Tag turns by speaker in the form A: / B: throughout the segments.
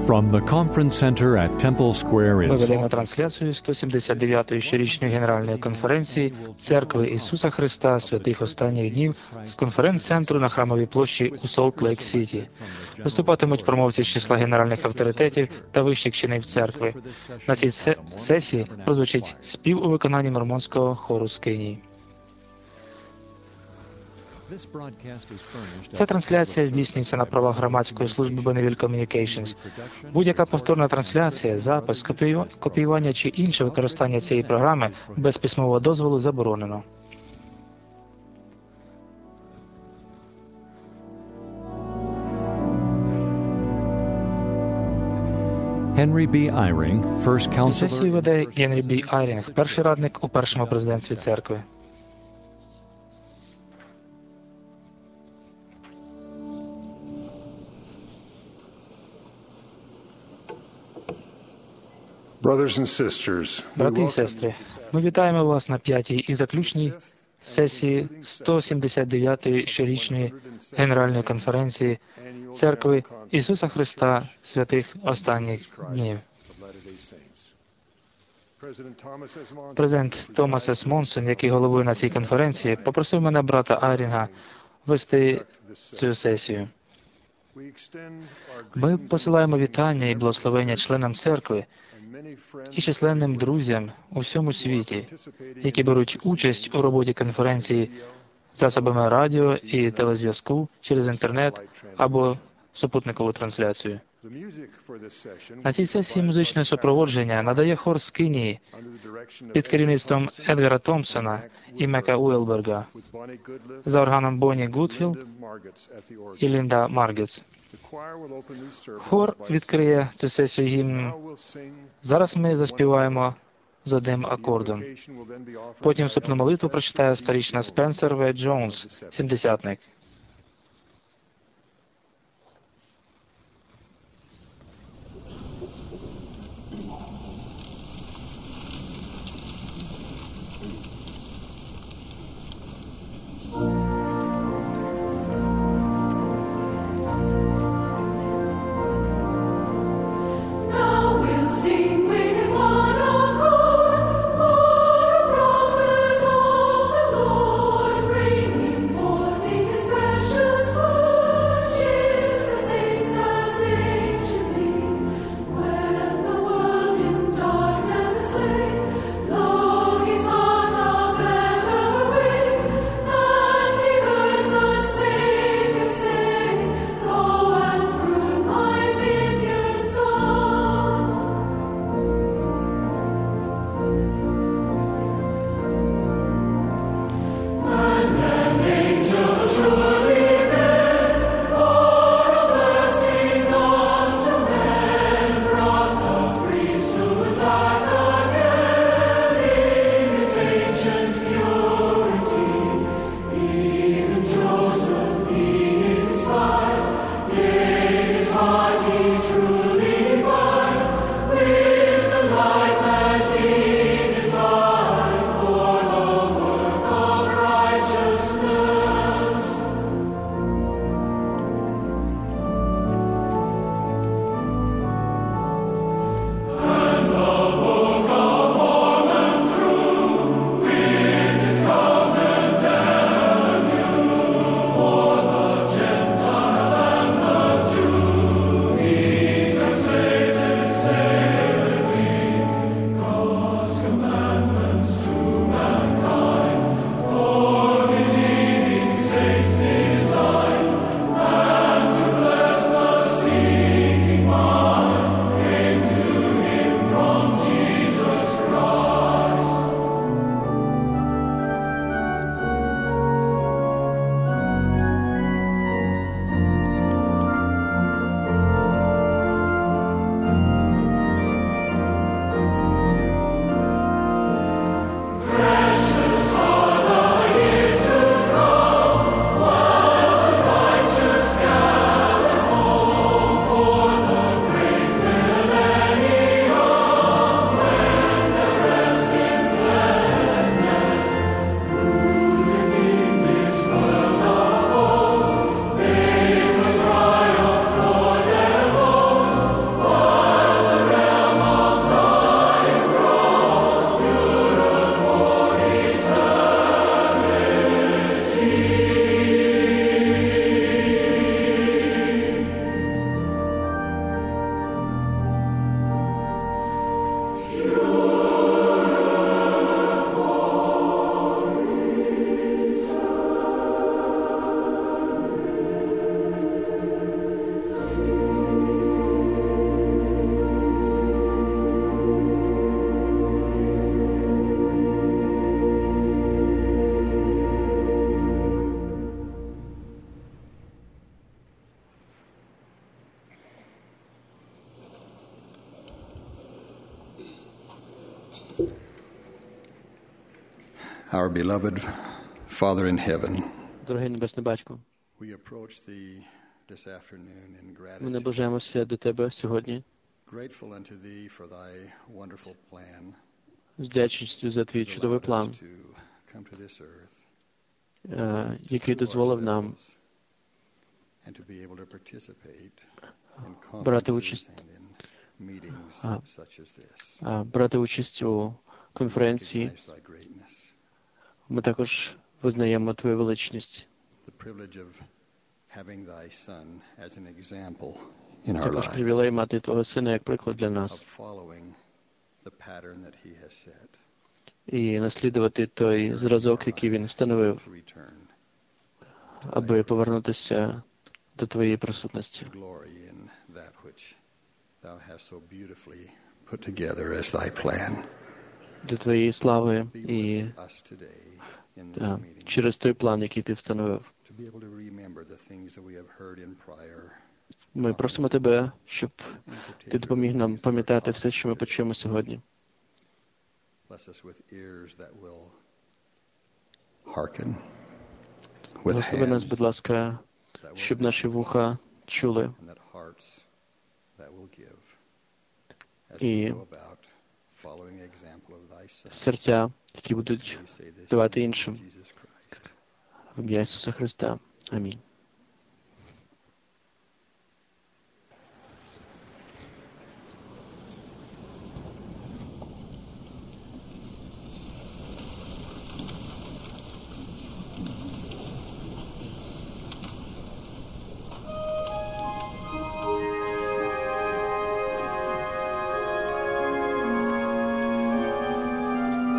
A: From the conference center at Temple Square
B: Ми
A: in
B: ведемо
A: Salt
B: трансляцію 179-ї щорічної Генеральної конференції Церкви Ісуса Христа Святих Останніх Днів з конференц-центру на Храмовій площі у Солт-Лейк-Сіті. Виступатимуть промовці з числа генеральних авторитетів та вищих чинів церкви. На цій сесії прозвучить спів у виконанні мормонського хору Скинії. Ця трансляція здійснюється на правах громадської служби Bonneville Communications. Будь-яка повторна трансляція, запис, копіювання чи інше використання цієї програми без письмового дозволу заборонено.
A: Henry B. Eyring, first
B: Цю сесію
A: counselor
B: веде Генрі Бі Айрінг, перший радник у першому президентстві церкви. Брати і сестри, ми вітаємо вас на 5-й і заключній сесії 179-ї щорічної Генеральної конференції Церкви Ісуса Христа Святих Останніх Днів. Президент Томас С. Монсон, який головує на цій конференції, попросив мене, брата Айрінга, вести цю сесію. Ми посилаємо вітання і благословення членам церкви і численним друзям у всьому світі, які беруть участь у роботі конференції засобами радіо і телезв'язку через інтернет або супутникову трансляцію. На цій сесії музичне супроводження надає хор Скинії під керівництвом Едгара Томпсона і Мека Уелберга за органом Бонні Гудфілд і Лінда Маргетс. Хор відкриє цю сесію гімном «Зараз ми заспіваємо з одним акордом». Потім вступну молитву прочитає старічна Спенсер В. Джонс, сімдесятник.
C: His Our beloved Father in heaven,
D: Дорогий Небесний Батько,
C: we approach Thee this afternoon in
D: ми
C: gratitude,
D: наближаємося до Тебе сьогодні
C: grateful unto Thee for Thy wonderful plan
D: з вдячністю за Твій
C: that's
D: чудовий
C: allowed us
D: план,
C: to come to this earth,
D: який дозволив нам
C: ourselves, and to be able to participate in
D: брати
C: conferences
D: участь,
C: and in meetings such as this.
D: брати участь у конференції.
C: Recognize Thy greatness,
D: Ми також визнаємо Твою величність.
C: the privilege of having Thy Son as an example in our
D: Також
C: lives,
D: привілей мати Твого Сина як приклад для
C: of
D: нас
C: following the pattern that He has set.
D: і наслідувати той зразок, який Він встановив,
C: To return
D: аби повернутися до Твоєї присутності,
C: to glory in that which Thou hast so beautifully put together as Thy plan.
D: до Твоєї слави
C: Be
D: і
C: with us today in this meeting,
D: через той план, який Ти встановив.
C: to be able to remember the things that we have heard in prior,
D: Ми просимо Тебе, щоб Ти допоміг нам пам'ятати все, що ми почуємо сьогодні.
C: bless us with ears that will hearken, with
D: Благослови нас,
C: hands
D: будь ласка,
C: that will
D: щоб наші вуха чули,
C: and that hearts that will give as we
D: і
C: go about following the example of Thy Son.
D: серця, які будуть
C: We say this in
D: давати
C: the name of
D: іншим.
C: Jesus Christ.
D: В ім'я Ісуса Христа. Амінь.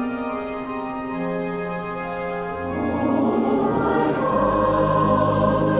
E: Amen.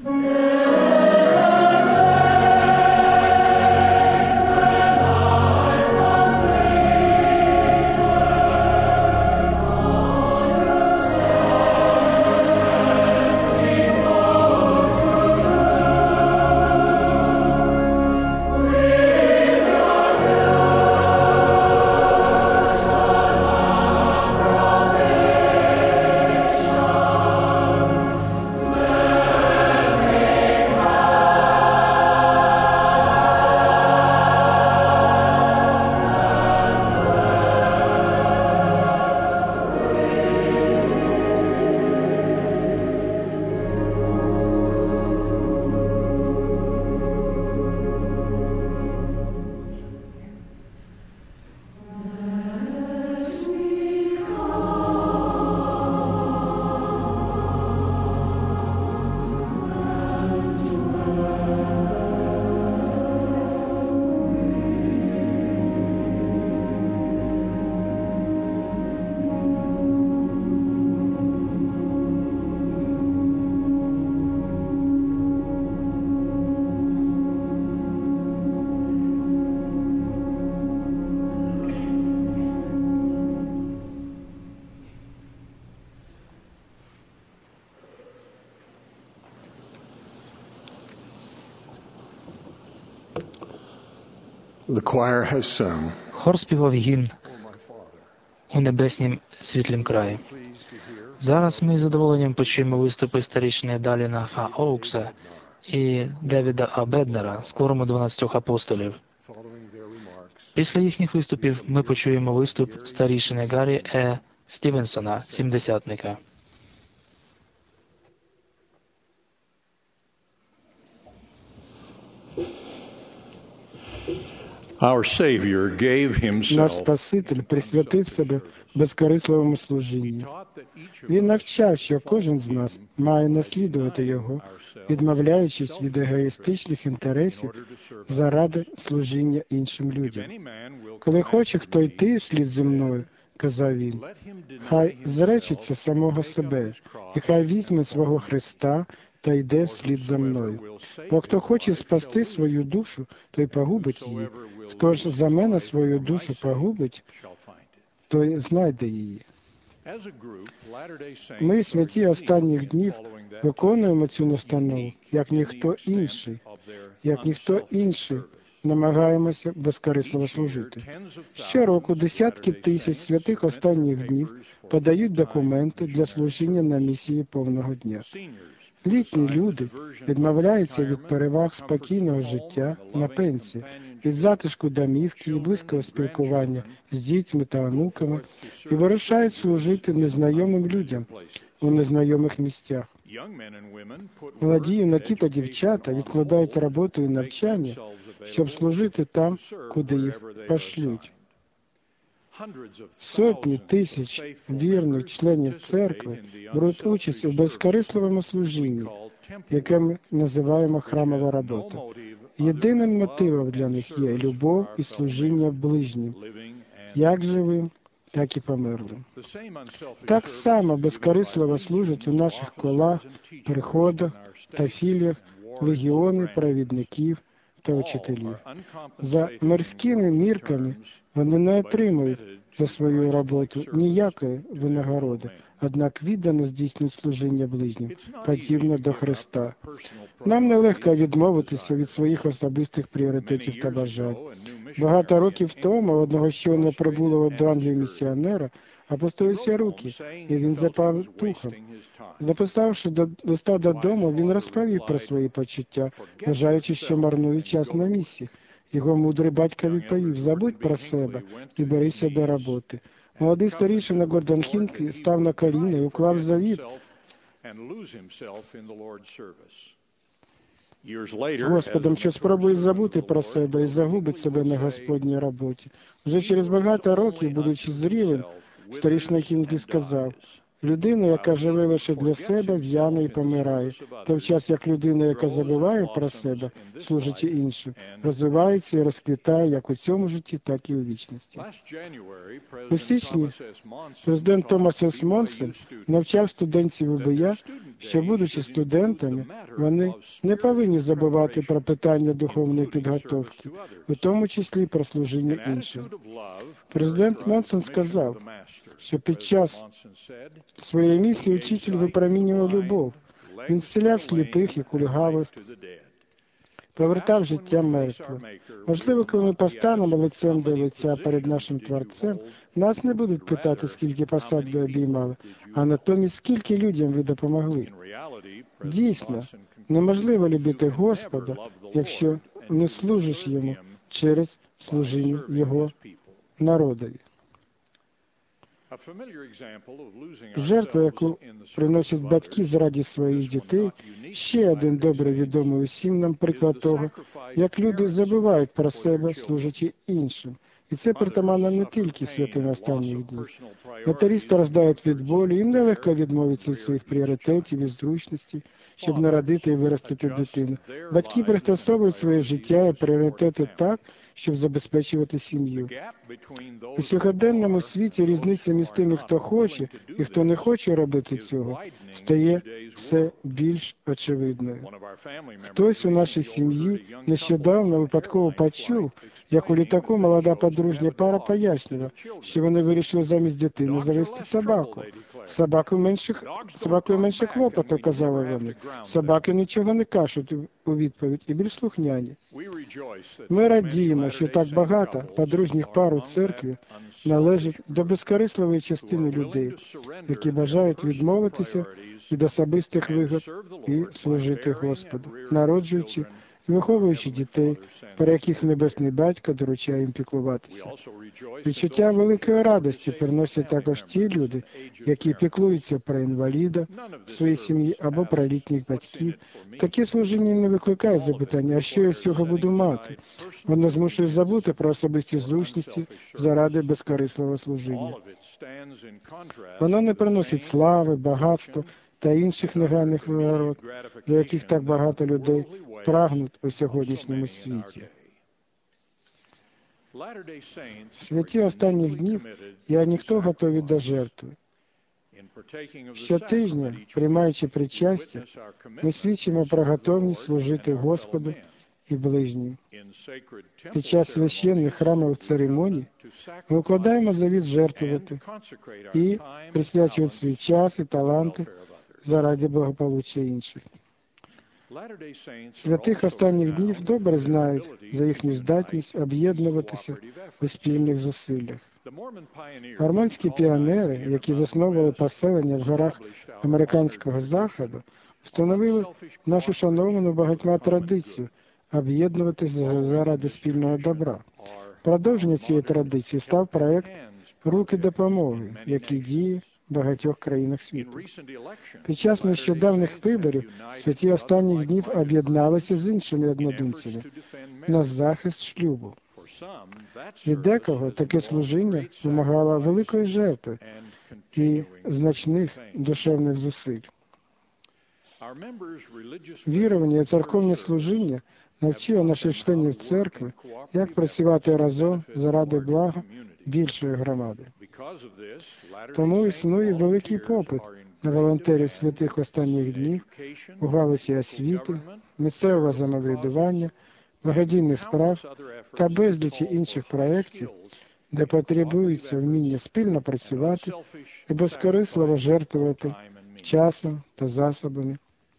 C: The choir has sung.
B: Хор співав гімн у небеснім світлім краї. Зараз ми з задоволенням почуємо виступи старішини Даліна Ха Оукса і Девіда А. Беднера з хором 12 апостолів. Після їхніх виступів ми почуємо виступ старішини Гаррі Е. Стівенсона, сімдесятника.
E: Наш Спаситель присвятив себе безкорисливому служінню. Він навчав, що кожен з нас має наслідувати його, відмовляючись від егоїстичних інтересів заради служіння іншим людям. Коли хоче хто йти вслід зі мною, казав він, хай зречеться самого себе, і хай візьме свого Христа та йде вслід за мною. Бо хто хоче спасти свою душу, той погубить її. Хто ж за мене свою душу погубить, той знайде її. Ми, святі останніх днів, виконуємо цю настанову, як ніхто інший, намагаємося безкорисливо служити. Щороку десятки тисяч святих останніх днів подають документи для служіння на місії повного дня. Літні люди відмовляються від переваг спокійного життя на пенсію, від затишку домівки і близького спілкування з дітьми та онуками і вирушають служити незнайомим людям у незнайомих місцях. Молоді юнаки та дівчата відкладають роботу і навчання, щоб служити там, куди їх пошлють. Сотні тисяч вірних членів церкви беруть участь у безкорисливому служінні, яке ми називаємо храмова робота. Єдиним мотивом для них є любов і служіння ближнім, як живим, так і померлим. Так само безкорисливо служать у наших колах, приходах та філіях легіони провідників та учителів. За мирськими мірками вони не отримують за свою роботу ніякої винагороди, однак віддано здійснюють служіння ближнім, подібно до Христа. Нам нелегко відмовитися від своїх особистих пріоритетів та бажань. Багато років тому одного щойно прибулого до Англії місіонера опустилися руки, і він запав духом. Написавши листа додому, він розповів про свої почуття, вважаючи, що марнує час на місії. Його мудрий батько відповів: «Забудь про себе і берися до роботи». Молодий старішина Гордон Хінклі став на коліна і уклав завіт Господом, що спробує забути про себе і загубить себе на Господній роботі. Вже через багато років, будучи зрілим, старішина Хінклі сказав: Людина, яка живе лише для себе, в'яне і помирає, в той час як людина, яка забуває про себе, служачи іншим, розвивається і розквітає як у цьому житті, так і у вічності. У січні президент Томас С. Монсон навчав студентів УБЯ, що, будучи студентами, вони не повинні забувати про питання духовної підготовки, у тому числі про служіння іншим. Президент Монсон сказав, що під час своєї місії учитель випромінював любов. Він зціляв сліпих і кульгавих, повертав життя мертвих. Можливо, коли ми постанемо лицем до лиця перед нашим Творцем, нас не будуть питати, скільки посад ви обіймали, а натомість, скільки людям ви допомогли. Дійсно, неможливо любити Господа, якщо не служиш Йому через служіння Його народові. Жертва, яку приносять батьки заради своїх дітей, ще один добре відомий усім нам приклад того, як люди забувають про себе, служачи іншим. І це притаманно не тільки святим останніх днів. Матері страждають від болі, їм нелегко відмовитися від своїх пріоритетів і зручностей, щоб народити і виростити дитину. Батьки пристосовують своє життя і пріоритети так, щоб забезпечувати сім'ю. У сьогоденному світі різниця між тими, хто хоче і хто не хоче робити цього, стає все більш очевидною. Хтось у нашій сім'ї нещодавно випадково почув, як у літаку молода подружня пара пояснила, що вони вирішили замість дитини завести собаку. Собакою менше клопоту, казали вони. Собаки нічого не кажуть у відповідь і більш слухняні. Ми радіємо, що так багато подружніх пар у церкві належить до безкорисливої частини людей, які бажають відмовитися від особистих вигод і служити Господу, народжуючи і виховуючи дітей, про яких Небесний Батько доручає їм піклуватися. Відчуття великої радості приносять також ті люди, які піклуються про інваліда в своїй сім'ї або про літніх батьків. Таке служіння не викликає запитання, а що я з цього буду мати? Воно змушує забути про особисті зручності заради безкорисливого служіння. Воно не приносить слави, багатства та інших негайних винагород, до яких так багато людей прагнуть у сьогоднішньому світі. Святі останніх днів я ніхто готові до жертви. Щотижня, приймаючи причастя, ми свідчимо про готовність служити Господу і ближнім. Під час священних храмових церемоній ми укладаємо завіт жертвувати і присвячувати свій час і таланти заради благополуччя інших. Святих останніх днів добре знають за їхню здатність об'єднуватися у спільних зусиллях. Мормонські піонери, які засновували поселення в горах американського заходу, встановили нашу шановану багатьма традицію об'єднуватися заради спільного добра. Продовження цієї традиції став проект «Руки допомоги», який діє в багатьох країнах світу. Під час нещодавних виборів святі останніх днів об'єдналися з іншими однодумцями на захист шлюбу. Від декого таке служіння вимагало великої жертви і значних душевних зусиль. Вірування і церковне служіння навчило наших членів церкви, як працювати разом заради блага більшої громади. Тому існує великий попит на волонтерів святих останніх днів у галузі освіти, місцевого самоврядування, благодійних справ та безлічі інших проєктів, де потребується вміння спільно працювати і безкорисливо жертвувати часом та засобами.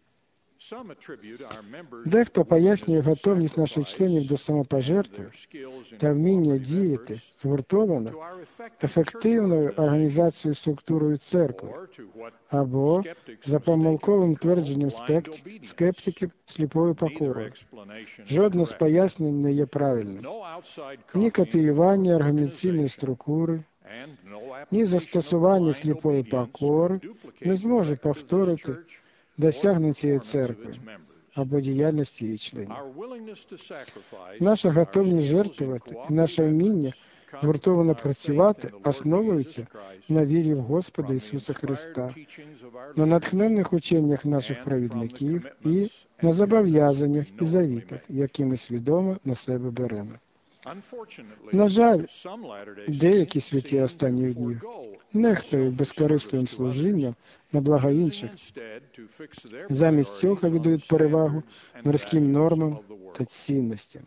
E: Дехто пояснює готовність наших членів до самопожертви та вміння діяти згуртовано ефективною організацією структурою церкви або за помилковим твердженням скептиків сліпою покорою. Жодне з пояснень не є правильним. Ні копіювання організаційної структури, ні застосування сліпої покори не зможе повторити досягнень цієї церкви або діяльності її членів. Наша готовність жертвувати і наше вміння згуртовано працювати, основуються на вірі в Господа Ісуса Христа, на натхненних ученнях наших провідників і на зобов'язаннях і завітах, які ми свідомо на себе беремо. На жаль, деякі святі останніх днів нехтують безкорисним служінням на благо інших, замість цього віддають перевагу мирським нормам та цінностям.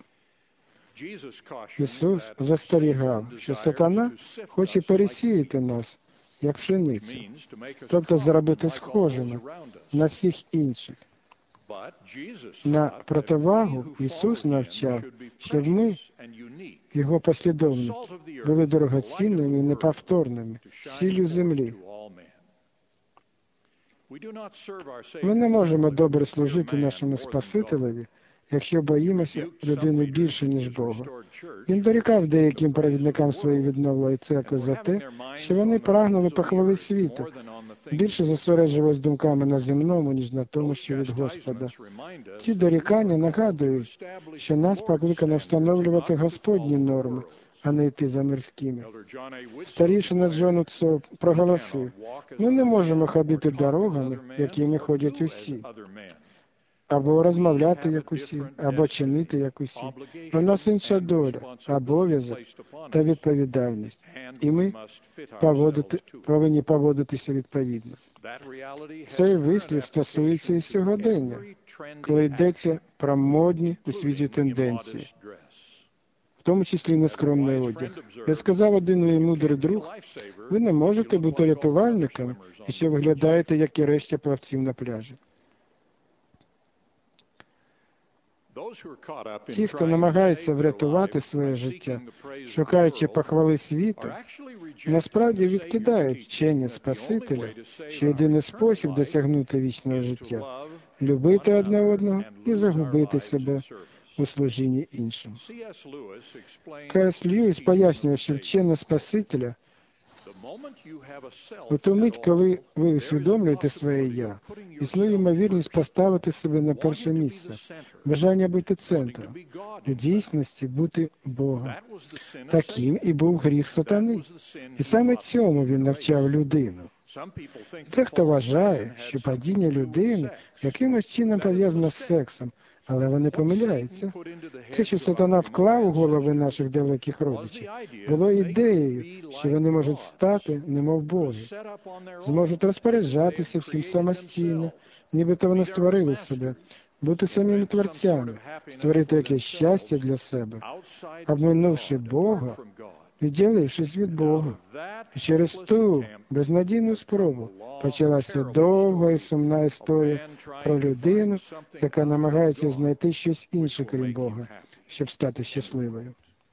E: Ісус застерігав, що сатана хоче пересіяти нас, як пшеницю, тобто зробити схожими на всіх інших. На противагу Ісус навчав, щоб ми, Його послідовники, були дорогоцінними і неповторними, сіллю землі. Ми не можемо добре служити нашому Спасителеві, якщо боїмося людини більше, ніж Бога. Він дорікав деяким провідникам своєї відновленої церкви за те, що вони прагнули похвали світу, більше зосереджувалися думками на земному, ніж на тому, що від Господа. Ці дорікання нагадують, що нас покликано встановлювати Господні норми, а не йти за мирськими. Старішина Джон Уцоп проголосив: ми не можемо ходити дорогами, якими ходять усі, або розмовляти, як усі, або чинити, як усі. У нас інша доля, обов'язок та відповідальність, і ми повинні поводитися відповідно. Цей вислів стосується і сьогодення, коли йдеться про модні у світі тенденції, в тому числі нескромний одяг. Я сказав один мій мудрий друг: ви не можете бути рятувальником, і ще виглядаєте, як і решта плавців на пляжі. Ті, хто намагається врятувати своє життя, шукаючи похвали світу, насправді відкидають вчення Спасителя, що єдиний спосіб досягнути вічного життя – любити одне одного і загубити себе у служінні іншим. К.С. Льюіс пояснює, що вчення Спасителя у ту мить, коли ви усвідомлюєте своє «я», існує ймовірність поставити себе на перше місце, бажання бути центром, у дійсності бути Богом. Таким і був гріх сатани. І саме цьому він навчав людину. Дехто вважає, що падіння людини якимось чином пов'язано з сексом, але вони помиляються. Те, що сатана вклав у голови наших далеких родичів, було ідеєю, що вони можуть стати, немов боги, зможуть розпоряджатися всім самостійно, нібито вони створили себе, бути самими творцями, створити якесь щастя для себе, обминувши Бога, відділившись від Бога. І через ту безнадійну спробу почалася довга і сумна історія про людину, яка намагається знайти щось інше, крім Бога, щоб стати щасливою.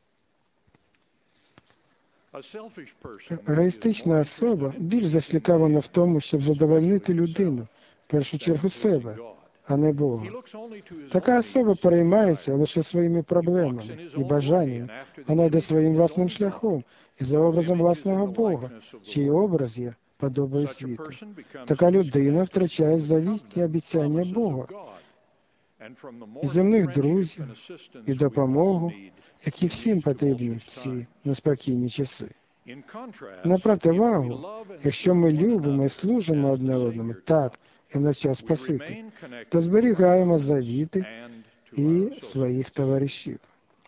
E: Егоїстична особа більш заслікована в тому, щоб задовольнити людину, в першу чергу себе, а не Бога. Така особа переймається лише своїми проблемами і бажаннями. Вона йде своїм власним шляхом і за образом власного Бога, чий образ є подобою світу. Така людина втрачає завітні обіцяння Бога і земних друзів, і допомогу, які всім потрібні в ці неспокійні часи. На противагу, якщо ми любимо і служимо одне одному так, і навчав Спаситель, то зберігаємо завіти і своїх товаришів.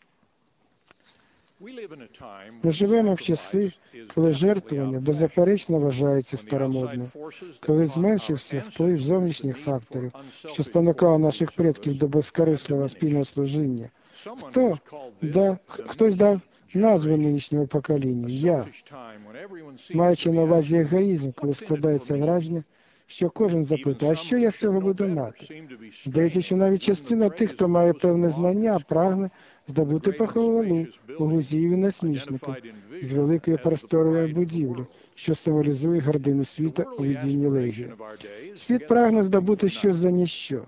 E: Ми живемо в часи, коли жертвування беззаперечно вважається старомодним, коли зменшився вплив зовнішніх факторів, що спонукало наших предків до безкорисливого спільного служіння. Хтось дав назву нинішнього покоління – «Я», маючи на увазі егоїзм, коли складається враження, що кожен запитує, а що я з цього буду мати? Здається, що навіть частина тих, хто має певне знання, прагне здобути похвалу у глузіїв і насмішників з великої просторової будівлі, що символізує гордину світа у видінні легії. Світ прагне здобути щось за ніщо.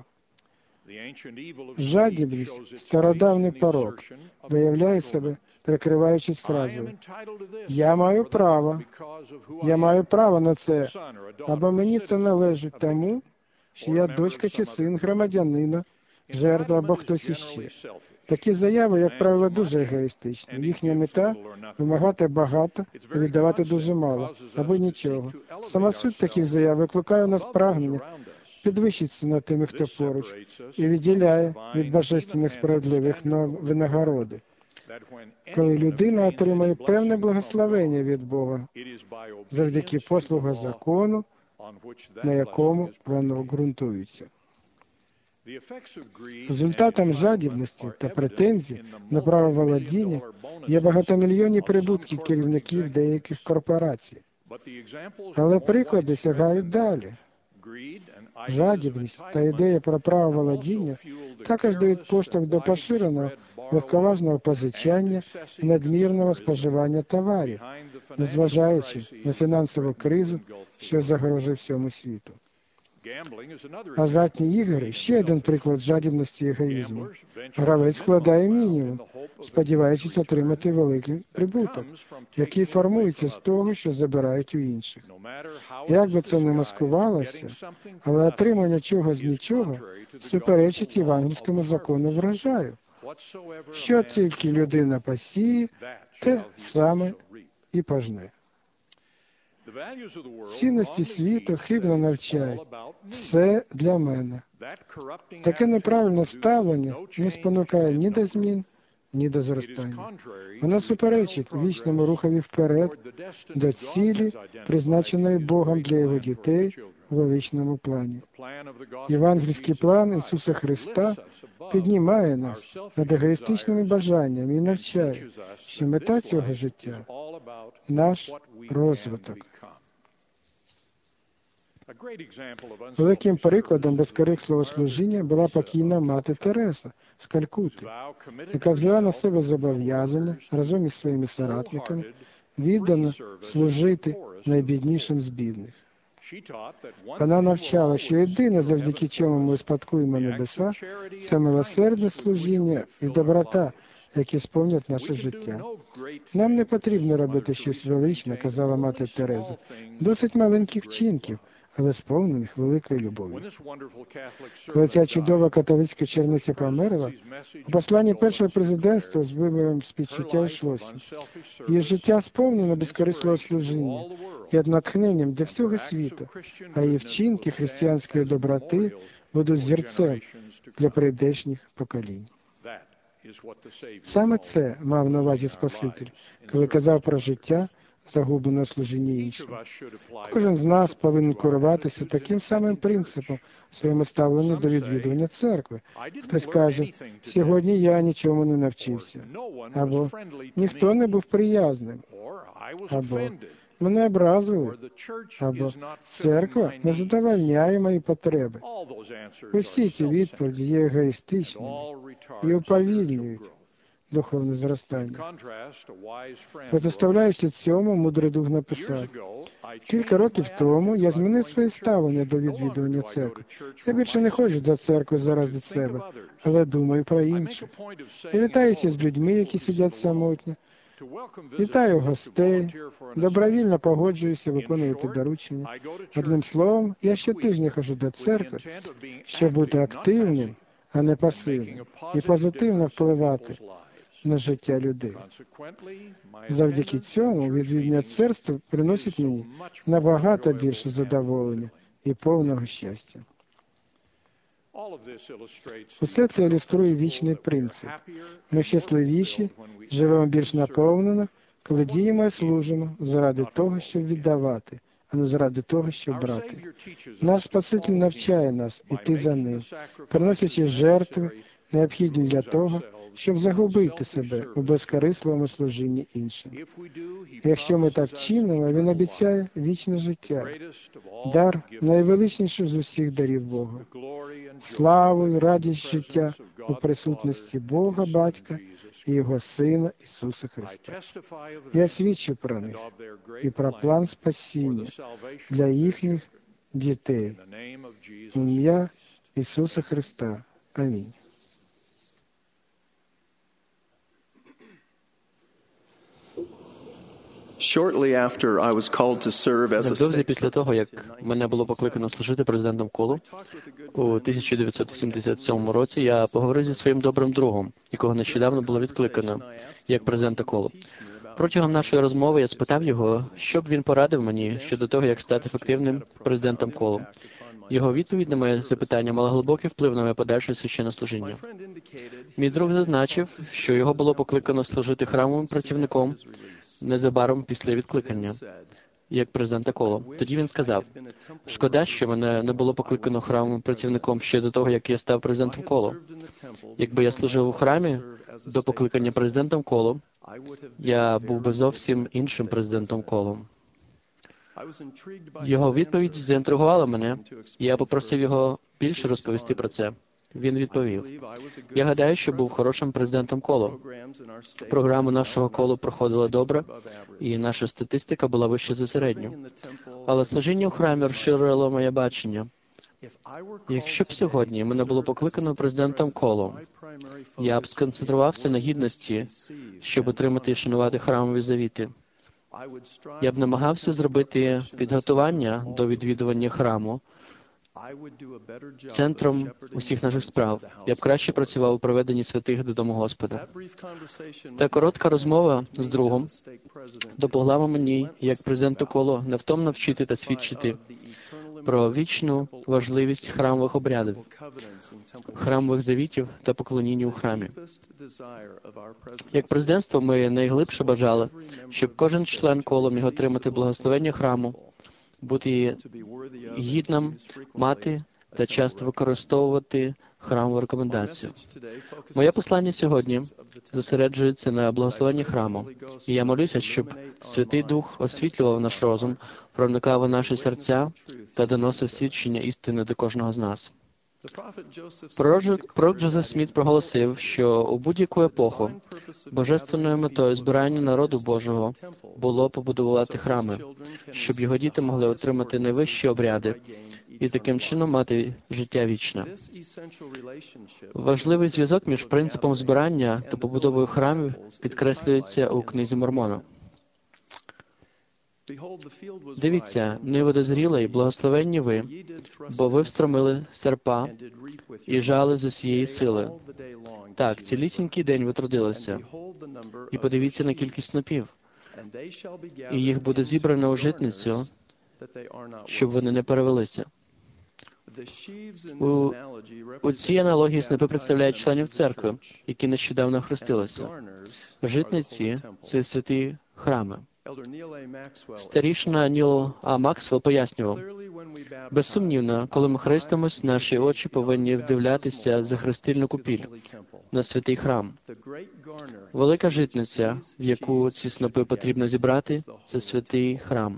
E: Жадібність, стародавній порок, виявляє себе, прикриваючись фразою «Я маю право на це, або мені це належить тому, що я дочка чи син громадянина жертва або хтось іще. Такі заяви, як правило, дуже егоїстичні. Їхня мета – вимагати багато і віддавати дуже мало, або нічого. Сама суть таких заяв викликає у нас прагнення підвищитися над тими, хто поруч, і відділяє від божественних справедливих винагороди. Коли людина отримує певне благословення від Бога завдяки послугу закону, на якому воно ґрунтується. Результатом жадібності та претензій на право володіння є багатомільйонні прибутки керівників деяких корпорацій. Але приклади сягають далі. Жадібність та ідея про право володіння також дають поштовх до поширеного легковажного позичання і надмірного споживання товарів, незважаючи на фінансову кризу, що загрожує всьому світу. Азартні ігри – ще один приклад жадібності і егоїзму. Гравець вкладає мінімум, сподіваючись отримати великий прибуток, який формується з того, що забирають у інших. Як би це не маскувалося, але отримання чогось з нічого суперечить євангельському закону врожаю. Що тільки людина посіє, те саме і пожне. Цінності світу хибно навчають. Все для мене. Таке неправильне ставлення не спонукає ні до змін, ні до зростання. Воно суперечить вічному рухові вперед до цілі, призначеної Богом для його дітей у величному плані. Євангельський план Ісуса Христа піднімає нас над егоїстичними бажаннями і навчає, що мета цього життя – наш розвиток. Великим прикладом безкорисливого служіння була покійна мати Тереза з Калькутти, яка взяла на себе зобов'язання разом із своїми соратниками віддано служити найбіднішим з бідних. Вона навчала, що єдине, завдяки чому ми успадкуємо небеса, це милосердне служіння і доброта, які сповнять наше життя. Нам не потрібно робити щось величне, казала мати Тереза. Досить маленьких вчинків, але сповнених великої любові. Коли ця чудова католицька черниця померла, у посланні першого президентства з вибором співчуття йшлося. Її життя сповнено безкорисливого служіння і натхненням для всього світу, а її вчинки християнської доброти будуть зірцем для прийдешніх поколінь. Саме це мав на увазі Спаситель, коли казав про життя, загублене у служінні іншим. Кожен з нас повинен керуватися таким самим принципом в своєму ставленні до відвідування церкви. Хтось каже, сьогодні я нічому не навчився, або ніхто не був приязним, або мене образили, або церква не задовольняє мої потреби. Усі ці відповіді є егоїстичними і уповільнюють духовне зростання. Протиставляючи цьому, мудрий дух написав: кілька років тому я змінив своє ставлення до відвідування церкви. Я більше не ходжу до церкви заради себе, але думаю про інших. Я вітаюся з людьми, які сидять самотньо. Вітаю гостей, добровільно погоджуюся виконувати доручення. Одним словом, я щотижня ходжу до церкви, щоб бути активним, а не пасивним, і позитивно впливати на життя людей. Завдяки цьому відвідування церкви приносить мені набагато більше задоволення і повного щастя. Усе це ілюструє вічний принцип. Ми щасливіші, живемо більш наповнено, коли діємо і служимо заради того, щоб віддавати, а не заради того, щоб брати. Наш Спаситель навчає нас іти за ним, приносячи жертви, необхідні для того, щоб загубити себе у безкорисливому служінні іншим. Якщо ми так чинимо, Він обіцяє вічне життя, дар найвеличніший з усіх дарів Бога, славу і радість життя у присутності Бога Батька і Його Сина Ісуса Христа. Я свідчу про них і про план спасіння для їхніх дітей. В ім'я Ісуса Христа. Амінь.
D: Невдовзі після того, як мене було покликано служити президентом Колу, у 1977 році я поговорив зі своїм добрим другом, якого нещодавно було відкликано як президента Колу. Протягом нашої розмови я спитав його, що б він порадив мені щодо того, як стати ефективним президентом Колу. Його відповідь на моє запитання мала глибокий вплив на моє подальше священнослужіння. Мій друг зазначив, що його було покликано служити храмовим працівником незабаром після відкликання, як президента Колу. Тоді він сказав: «Шкода, що мене не було покликано храмовим працівником ще до того, як я став президентом Колу. Якби я служив у храмі до покликання президентом Колу, я був би зовсім іншим президентом Колу». Його відповідь заінтригувала мене, і я попросив його більше розповісти про це. Він відповів: «Я гадаю, що був хорошим президентом Колу. Програма нашого Колу проходила добре, і наша статистика була вища за середню. Але служіння в храмі розширило моє бачення. Якщо б сьогодні мене було покликано президентом Колу, я б сконцентрувався на гідності, щоб отримати і шанувати храмові завіти. Я б намагався зробити підготування до відвідування храму центром усіх наших справ. Я б краще працював у проведенні святих додому Господа». Та коротка розмова з другом допомогла мені, як президенту Колу, невтомно вчити та свідчити про вічну важливість храмових обрядів, храмових завітів та поклоніння у храмі. Як президентство ми найглибше бажали, щоб кожен член Колу міг отримати благословення храму, бути гідним, мати та часто використовувати храмову рекомендацію. Моє послання сьогодні зосереджується на благословенні храму, і я молюся, щоб Святий Дух освітлював наш розум, проникав у наші серця та доносив свідчення істини до кожного з нас. Пророк Джозеф Сміт проголосив, що у будь-яку епоху божественною метою збирання народу Божого було побудувати храми, щоб його діти могли отримати найвищі обряди і таким чином мати життя вічне. Важливий зв'язок між принципом збирання та побудовою храмів підкреслюється у книзі Мормона. «Дивіться, ниво дозріла, і благословенні ви, бо ви встромили серпа і жали з усієї сили. Так, цілісінький день ви трудилися. І подивіться на кількість снопів. І їх буде зібрано у житницю, щоб вони не перевелися». У цій аналогії снопи представляють членів церкви, які нещодавно хрестилися. Житниці – це святі храми. Старішина Ніл А. Максвелл пояснював: «Безсумнівно, коли ми хрестимось, наші очі повинні вдивлятися за хрестильну купіль на святий храм. Велика житниця, в яку ці снопи потрібно зібрати, це святий храм».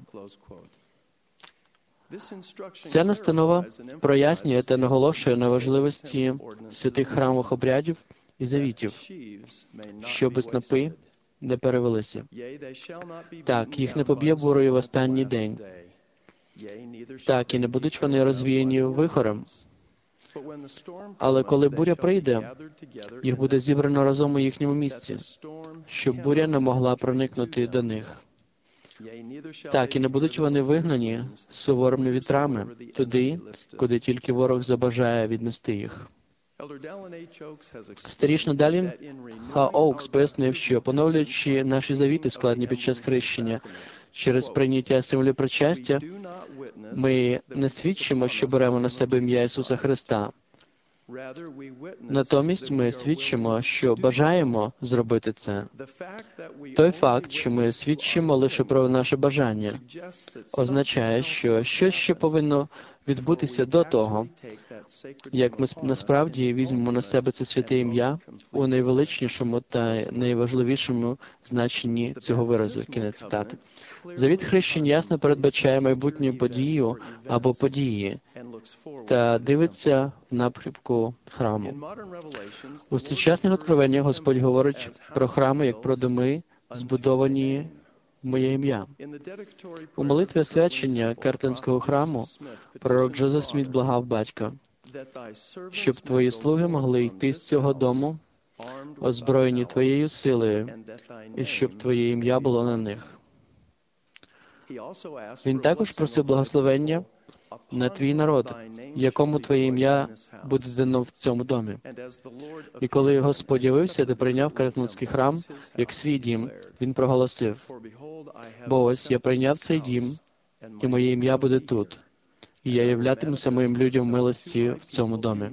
D: Ця настанова прояснює та наголошує на важливості святих храмових обрядів і завітів, щоб снопи не перевелися. Так, їх не поб'є бурою в останній день. Так, і не будуть вони розвіяні вихорем. Але коли буря прийде, їх буде зібрано разом у їхньому місці, щоб буря не могла проникнути до них. Так, і не будуть вони вигнані суворими вітрами туди, куди тільки ворог забажає віднести їх. Старішина Далін Х. Оукс пояснив, що, поновлюючи наші завіти, складені під час хрещення, через прийняття символів причастя, ми не свідчимо, що беремо на себе ім'я Ісуса Христа. Натомість ми свідчимо, що бажаємо зробити це. Той факт, що ми свідчимо лише про наше бажання, означає, що щось ще повинно відбутися до того, як ми насправді візьмемо на себе це святе ім'я у найвеличнішому та найважливішому значенні цього виразу. Кінець цитати. Завіт хрещень ясно передбачає майбутню подію або події та дивиться в напрямку храму. У сучасних откровеннях Господь говорить про храми як про доми, збудовані в моє ім'я. У молитві освячення Кертенського храму пророк Джозеф Сміт благав Батька, щоб твої слуги могли йти з цього дому, озброєні твоєю силою, і щоб твоє ім'я було на них. Він також просив благословення на твій народ, якому твоє ім'я буде дано в цьому домі. І коли Господь явився та прийняв Кармелитський храм як свій дім, він проголосив: «Бо ось я прийняв цей дім, і моє ім'я буде тут, і я являтимуся моїм людям милості в цьому домі».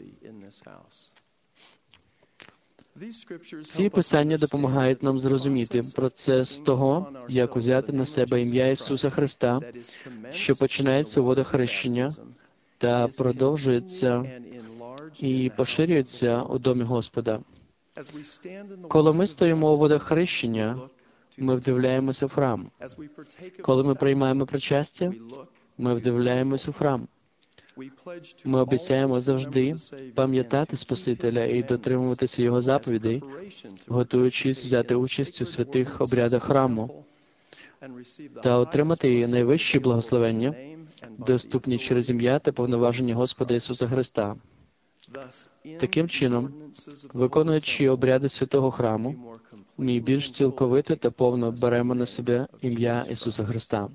D: Ці писання допомагають нам зрозуміти процес того, як узяти на себе ім'я Ісуса Христа, що починається у водах хрещення та продовжується і поширюється у домі Господа. Коли ми стоїмо у водах хрещення, ми вдивляємося в храм. Коли ми приймаємо причастя, ми вдивляємося в храм. Ми обіцяємо завжди пам'ятати Спасителя і дотримуватися Його заповідей, готуючись взяти участь у святих обрядах храму та отримати найвищі благословення, доступні через ім'я та повноваження Господа Ісуса Христа. Таким чином, виконуючи обряди святого храму, ми більш цілковито та повно беремо на себе ім'я Ісуса Христа.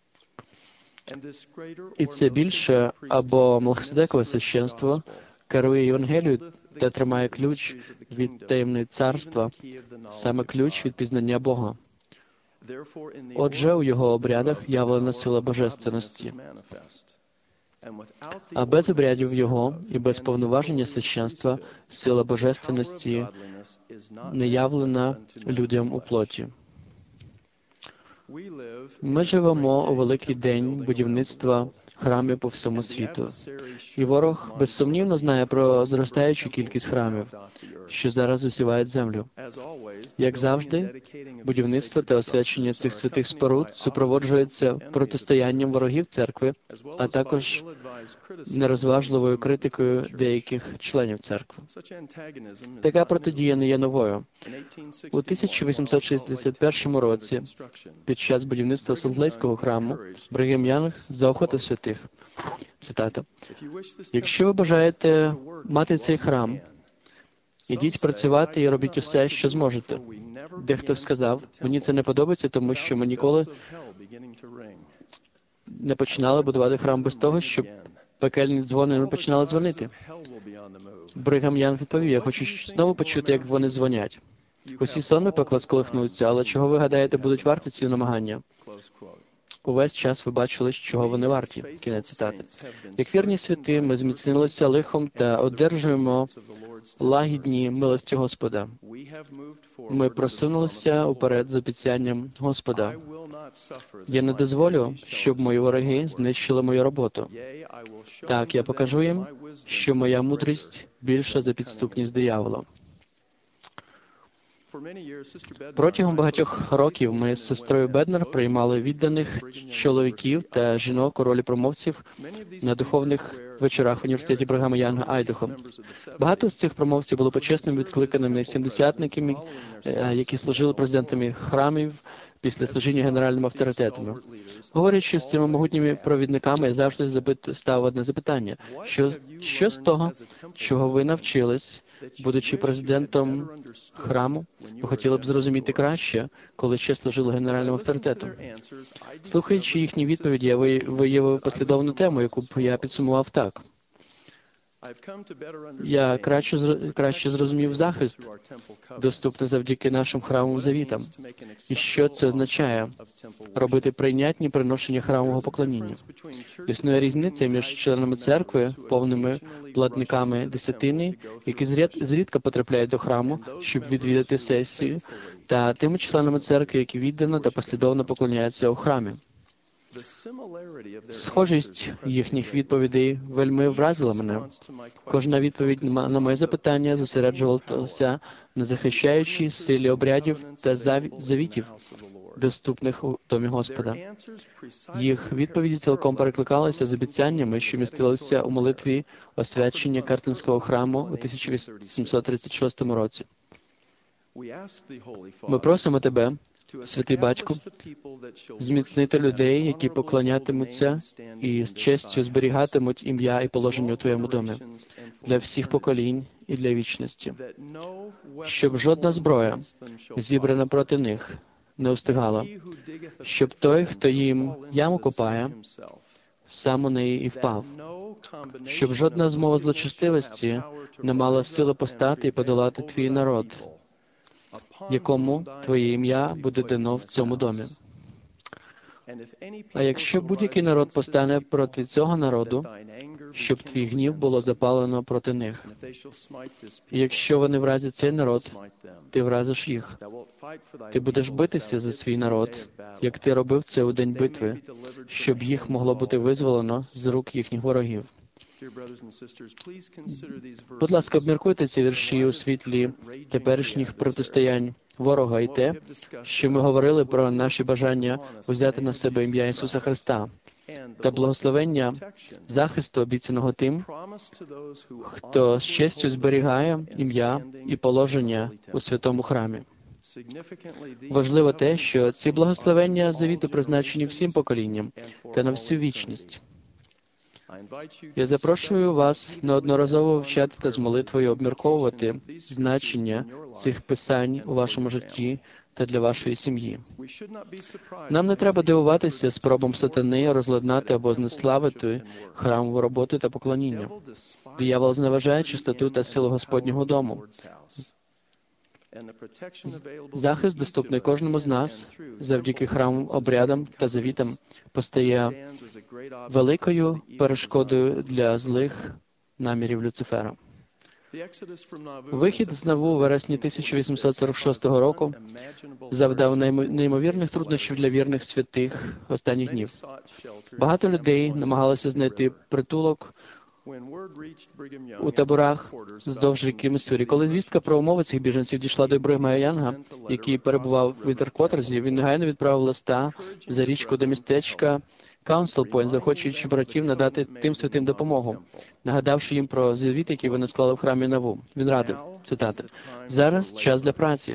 D: І це більше або Мелхиседекове священство керує Євангелією та тримає ключ від таємниць царства, саме ключ від пізнання Бога. Отже, у його обрядах явлена сила божественності. А без обрядів його і без повноваження священства сила божественності не явлена людям у плоті. Ми живемо у великий день будівництва храмів по всьому світу. І ворог безсумнівно знає про зростаючу кількість храмів, що зараз усівають землю. Як завжди, будівництво та освячення цих святих споруд супроводжується протистоянням ворогів церкви, а також нерозважливою критикою деяких членів церкви. Така протидія не є новою. У 1861 році, під час будівництва Солт-Лейського храму, Бригем Янг заохотив святих. Цитата: «Якщо ви бажаєте мати цей храм, ідіть працювати і робіть усе, що зможете». Дехто сказав: «Мені це не подобається, тому що ми ніколи не починали будувати храм без того, щоб пекельні дзвони не починали дзвонити». Бригем Янг відповів: «Я хочу знову почути, як вони дзвонять. Усі сонми пекла сколихнуться, але чого ви гадаєте будуть варті ці намагання? Увесь час ви бачили, чого вони варті». Кінець цитати. Як вірні святи, ми зміцнилися лихом та одержуємо лагідні милості Господа. Ми просунулися уперед з обіцянням Господа. «Я не дозволю, щоб мої вороги знищили мою роботу. Так, я покажу їм, що моя мудрість більша за підступність диявола». Протягом багатьох років ми з сестрою Беднер приймали відданих чоловіків та жінок у ролі промовців на духовних вечорах в університеті Бригема Янга Айдахо. Багато з цих промовців були почесними відкликаними сімдесятниками, які служили президентами храмів після служіння генеральними авторитетами. Говорячи з цими могутніми провідниками, я завжди ставив одне запитання: що з того, чого ви навчились, будучи президентом храму, ви хотіли б зрозуміти краще, коли ще служили генеральним авторитетом? Слухаючи їхні відповіді, я виявив послідовну тему, яку б я підсумував так. Я краще зрозумів захист, доступний завдяки нашим храмовим завітам. І що це означає? Робити прийнятні приношення храмового поклоніння. Існує різниця між членами церкви, повними платниками десятини, які зрідка потрапляють до храму, щоб відвідати сесію, та тими членами церкви, які віддано та послідовно поклоняються у храмі. Схожість їхніх відповідей вельми вразила мене. Кожна відповідь на моє запитання зосереджувалася на захищаючій силі обрядів та завітів, доступних у домі Господа. Їх відповіді цілком перекликалися з обіцяннями, що містилися у молитві освячення Картинського храму у 1836 році. Ми просимо Тебе, Святий Батьку, зміцнити людей, які поклонятимуться і з честю зберігатимуть ім'я і положення у Твоєму домі для всіх поколінь і для вічності, щоб жодна зброя, зібрана проти них, не устигало, щоб той, хто їм яму копає, сам у неї і впав, щоб жодна змова злочестивості не мала сили постати і подолати твій народ, якому твоє ім'я буде дано в цьому домі. А якщо будь-який народ постане проти цього народу, щоб твій гнів було запалено проти них, і якщо вони вразять цей народ, ти вразиш їх. Ти будеш битися за свій народ, як ти робив це у день битви, щоб їх могло бути визволено з рук їхніх ворогів. Будь ласка, обміркуйте ці вірші у світлі теперішніх протистоянь ворога і те, що ми говорили про наші бажання взяти на себе ім'я Ісуса Христа та благословення захисту, обіцяного тим, хто з честю зберігає ім'я і положення у святому храмі. Важливо те, що ці благословення завіту призначені всім поколінням та на всю вічність. Я запрошую вас неодноразово вивчати та з молитвою обмірковувати значення цих писань у вашому житті та для вашої сім'ї. Нам не треба дивуватися спробам сатани розладнати або знеславити храмову роботу та поклоніння. Диявол зневажає чистоту та силу Господнього дому. Захист, доступний кожному з нас, завдяки храмовим обрядам та завітам, постає великою перешкодою для злих намірів Люцифера. Вихід з Наву у вересні 1846 року завдав неймовірних труднощів для вірних святих останніх днів. Багато людей намагалися знайти притулок у таборах вздовж ріки Міссурі. Коли звістка про умови цих біженців дійшла до Бригема Янга, який перебував в Інтеркотерзі, він негайно відправив листа за річку до містечка Каунсел-Пойнт, захочуючи братів надати тим святим допомогу, нагадавши їм про завіт, який вони склали в храмі Наву. Він радив, цитата, «Зараз час для праці.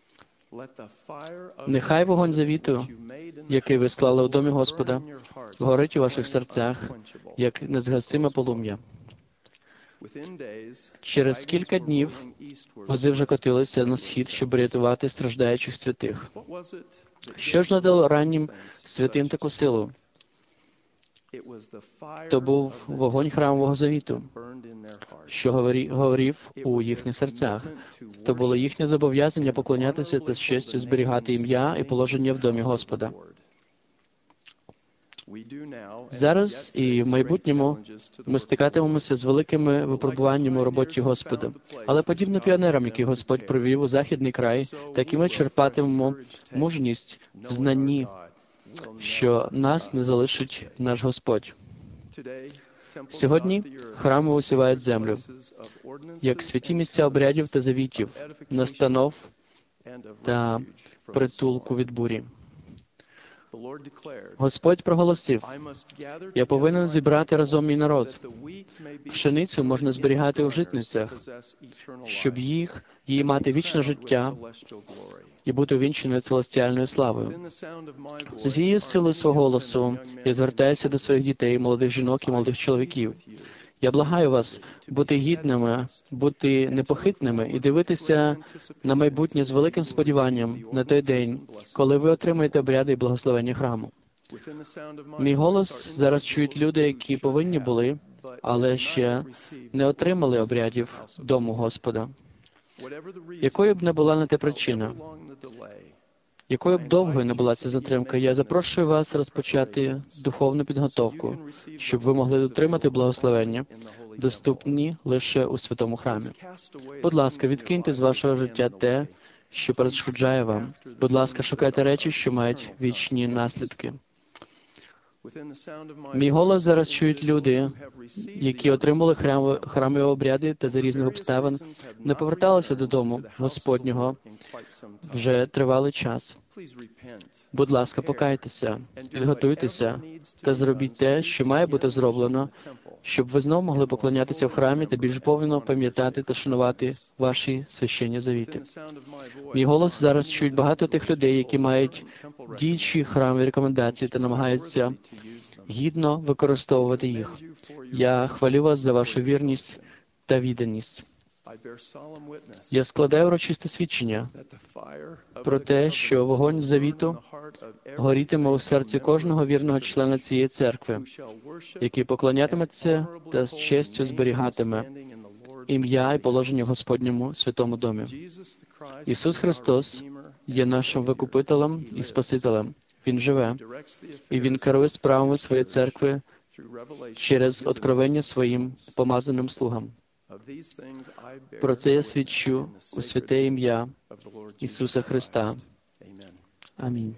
D: Нехай вогонь завіту, який ви склали у домі Господа, горить у ваших серцях, як незгасиме полум'я». Через кілька днів вози вже котилися на схід, щоб рятувати страждаючих святих. Що ж надало раннім святим таку силу? То був вогонь храмового завіту, що горів у їхніх серцях. То було їхнє зобов'язання поклонятися та з честю зберігати ім'я і положення в домі Господа. Зараз і в майбутньому ми стикатимемося з великими випробуваннями у роботі Господа. Але подібно піонерам, які Господь привів у західний край, так і ми черпатимемо мужність в знанні, що нас не залишить наш Господь. Сьогодні храми усівають землю, як святі місця обрядів та завітів, настанов та притулку від бурі. Господь проголосив, «Я повинен зібрати разом мій народ. Пшеницю можна зберігати у житницях, щоб її мати вічне життя і бути увінченою целестіальною славою». З усією силою свого голосу я звертаюся до своїх дітей, молодих жінок і молодих чоловіків. Я благаю вас бути гідними, бути непохитними і дивитися на майбутнє з великим сподіванням на той день, коли ви отримаєте обряди і благословення храму. Мій голос зараз чують люди, які повинні були, але ще не отримали обрядів дому Господа. Якою б не була на те причина, якою б довгою не була ця затримка, я запрошую вас розпочати духовну підготовку, щоб ви могли отримати благословення, доступні лише у святому храмі. Будь ласка, відкиньте з вашого життя те, що перешкоджає вам. Будь ласка, шукайте речі, що мають вічні наслідки. Мій голос зараз чують люди, які отримали храмові обряди та за різних обставин не поверталися додому Господнього вже тривалий час. Будь ласка, покайтеся, підготуйтеся та зробіть те, що має бути зроблено, щоб ви знову могли поклонятися в храмі та більш повно пам'ятати та шанувати ваші священні завіти. Мій голос зараз чують багато тих людей, які мають діючі храмові рекомендації та намагаються гідно використовувати їх. Я хвалю вас за вашу вірність та відданість. Я складаю урочисте свідчення про те, що вогонь завіту горітиме у серці кожного вірного члена цієї церкви, який поклонятиметься та з честю зберігатиме ім'я і положення в Господньому святому домі. Ісус Христос є нашим викупителем і Спасителем. Він живе, і Він керує справами своєї церкви через откровення своїм помазаним слугам. Про це я свідчу у святе ім'я Ісуса Христа. Амінь.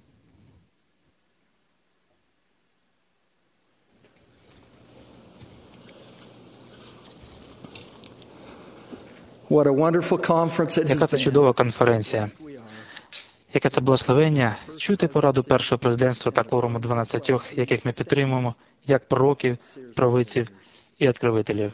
B: Яка це чудова конференція. Яке це благословення чути пораду першого президентства та кворуму 12, яких ми підтримуємо, як пророків, провидців і відкривителів.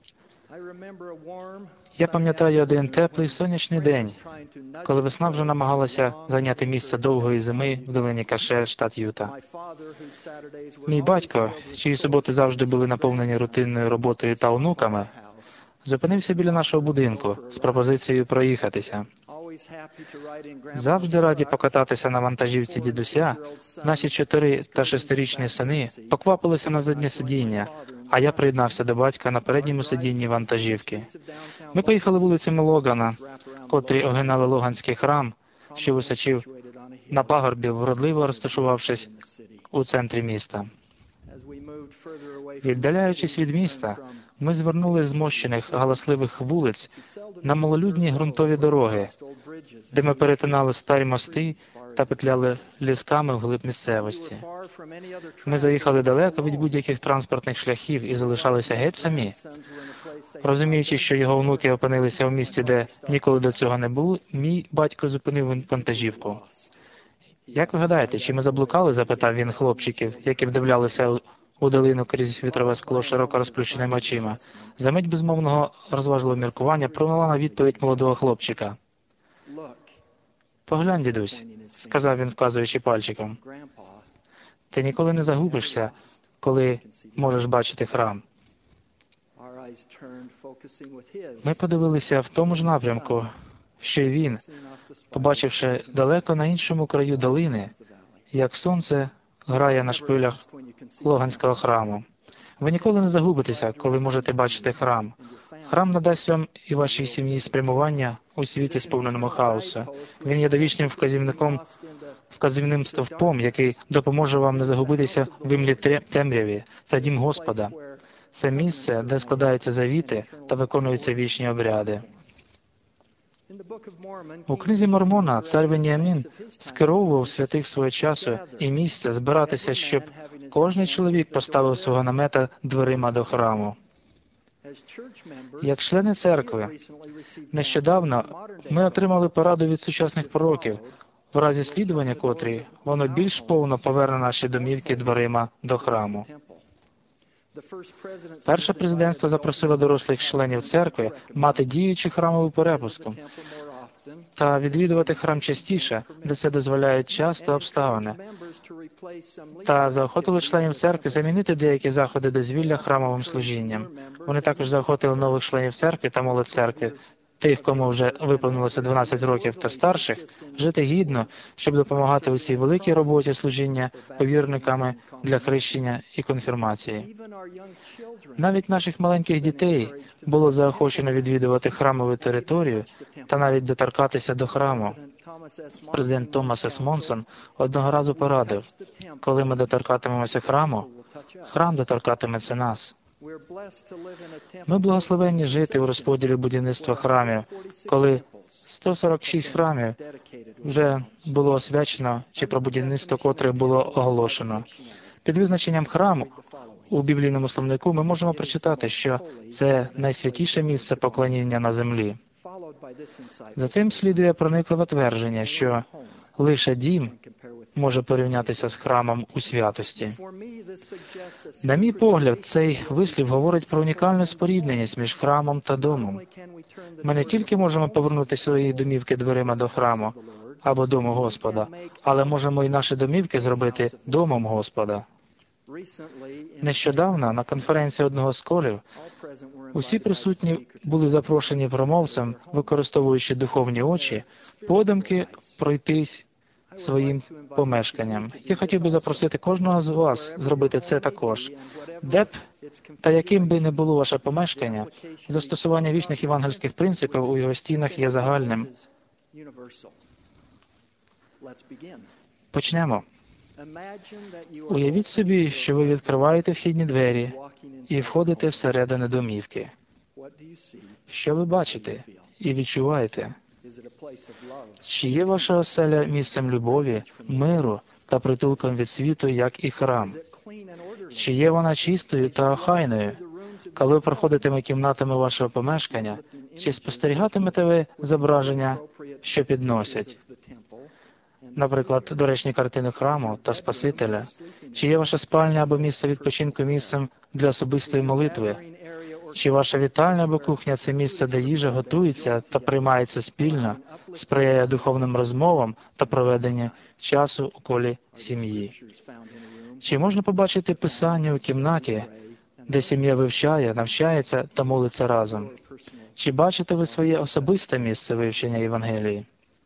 B: Я пам'ятаю один теплий сонячний день, коли весна вже намагалася зайняти місце довгої зими в долині Каше, штат Юта. Мій батько, чиї суботи завжди були наповнені рутинною роботою та онуками, зупинився біля нашого будинку з пропозицією проїхатися. Завжди раді покататися на вантажівці дідуся, наші 4- та 6-річні сини поквапилися на заднє сидіння, а я приєднався до батька на передньому сидінні вантажівки. Ми поїхали вулицями Логана, котрі огинали Логанський храм, що височив на пагорбі, вродливо розташувавшись у центрі міста. Віддаляючись від міста, ми звернули з змощених галасливих вулиць на малолюдні ґрунтові дороги, де ми перетинали старі мости та петляли лісками вглиб місцевості. Ми заїхали далеко від будь-яких транспортних шляхів і залишалися геть самі. Розуміючи, що його онуки опинилися в місці, де ніколи до цього не було, мій батько зупинив вантажівку. «Як ви гадаєте, чи ми заблукали?» – запитав він хлопчиків, які вдивлялися у долину крізь вітрове скло широко розплющеними очима. Замить безмовного розважливого міркування пролунала відповідь молодого хлопчика. «Поглянь, дідусь», – сказав він, вказуючи пальчиком. «Ти ніколи не загубишся, коли можеш бачити храм». Ми подивилися в тому ж напрямку, що й він, побачивши далеко на іншому краю долини, як сонце грає на шпилях Логанського храму. Ви ніколи не загубитеся, коли можете бачити храм. Храм надасть вам і вашій сім'ї спрямування у світі, сповненому хаосу. Він є довічним вказівним стовпом, який допоможе вам не загубитися в імлі темряві. Це дім Господа. Це місце, де складаються завіти та виконуються вічні обряди. У книзі Мормона цар Веніамін скеровував святих свого часу і місця збиратися, щоб кожний чоловік поставив свого намета дверима до храму. Як члени церкви, нещодавно ми отримали пораду від сучасних пророків, в разі слідування котрій воно більш повно поверне наші домівки дверима до храму. Перше президентство запросило дорослих членів церкви мати діючу храмову перепустку та відвідувати храм частіше, де це дозволяють час та обставини, та заохотили членів церкви замінити деякі заходи дозвілля храмовим служінням. Вони також заохотили нових членів церкви та молодь церкви, тих, кому вже виповнилося 12 років та старших, жити гідно, щоб допомагати у цій великій роботі служіння повірниками для хрещення і конфірмації. Навіть наших маленьких дітей було заохочено відвідувати храмову територію та навіть доторкатися до храму. Президент Томас С. Монсон одного разу порадив, коли ми доторкатимемося храму, храм доторкатиметься нас. Ми благословенні жити у розподілі будівництва храмів, коли 146 храмів вже було освячено, чи про будівництво котрих було оголошено. Під визначенням храму у біблійному словнику ми можемо прочитати, що це найсвятіше місце поклоніння на землі. За цим слідує проникливе твердження, що лише дім може порівнятися з храмом у святості. На мій погляд, цей вислів говорить про унікальну спорідненість між храмом та домом. Ми не тільки можемо повернути свої домівки дверима до храму або дому Господа, але можемо і наші домівки зробити домом Господа. Нещодавно на конференції одного з колів усі присутні були запрошені промовцем, використовуючи духовні очі, подумки пройтись своїм помешканням. Я хотів би запросити кожного з вас зробити це також. Де б та яким би не було ваше помешкання, застосування вічних євангельських принципів у його стінах є загальним. Почнемо. Уявіть собі, що ви відкриваєте вхідні двері і входите всередину домівки. Що ви бачите і відчуваєте? Чи є ваша оселя місцем любові, миру та притулком від світу, як і храм? Чи є вона чистою та охайною? Коли ви проходитиме кімнатами вашого помешкання, чи спостерігатимете ви зображення, що підносять? Наприклад, доречні картини храму та Спасителя? Чи є ваша спальня або місце відпочинку місцем для особистої молитви? Чи ваша вітальня або кухня – це місце, де їжа готується та приймається спільно, сприяє духовним розмовам та проведенню часу у колі сім'ї? Чи можна побачити Писання у кімнаті, де сім'я вивчає, навчається та молиться разом? Чи бачите ви своє особисте місце вивчення Євангелії?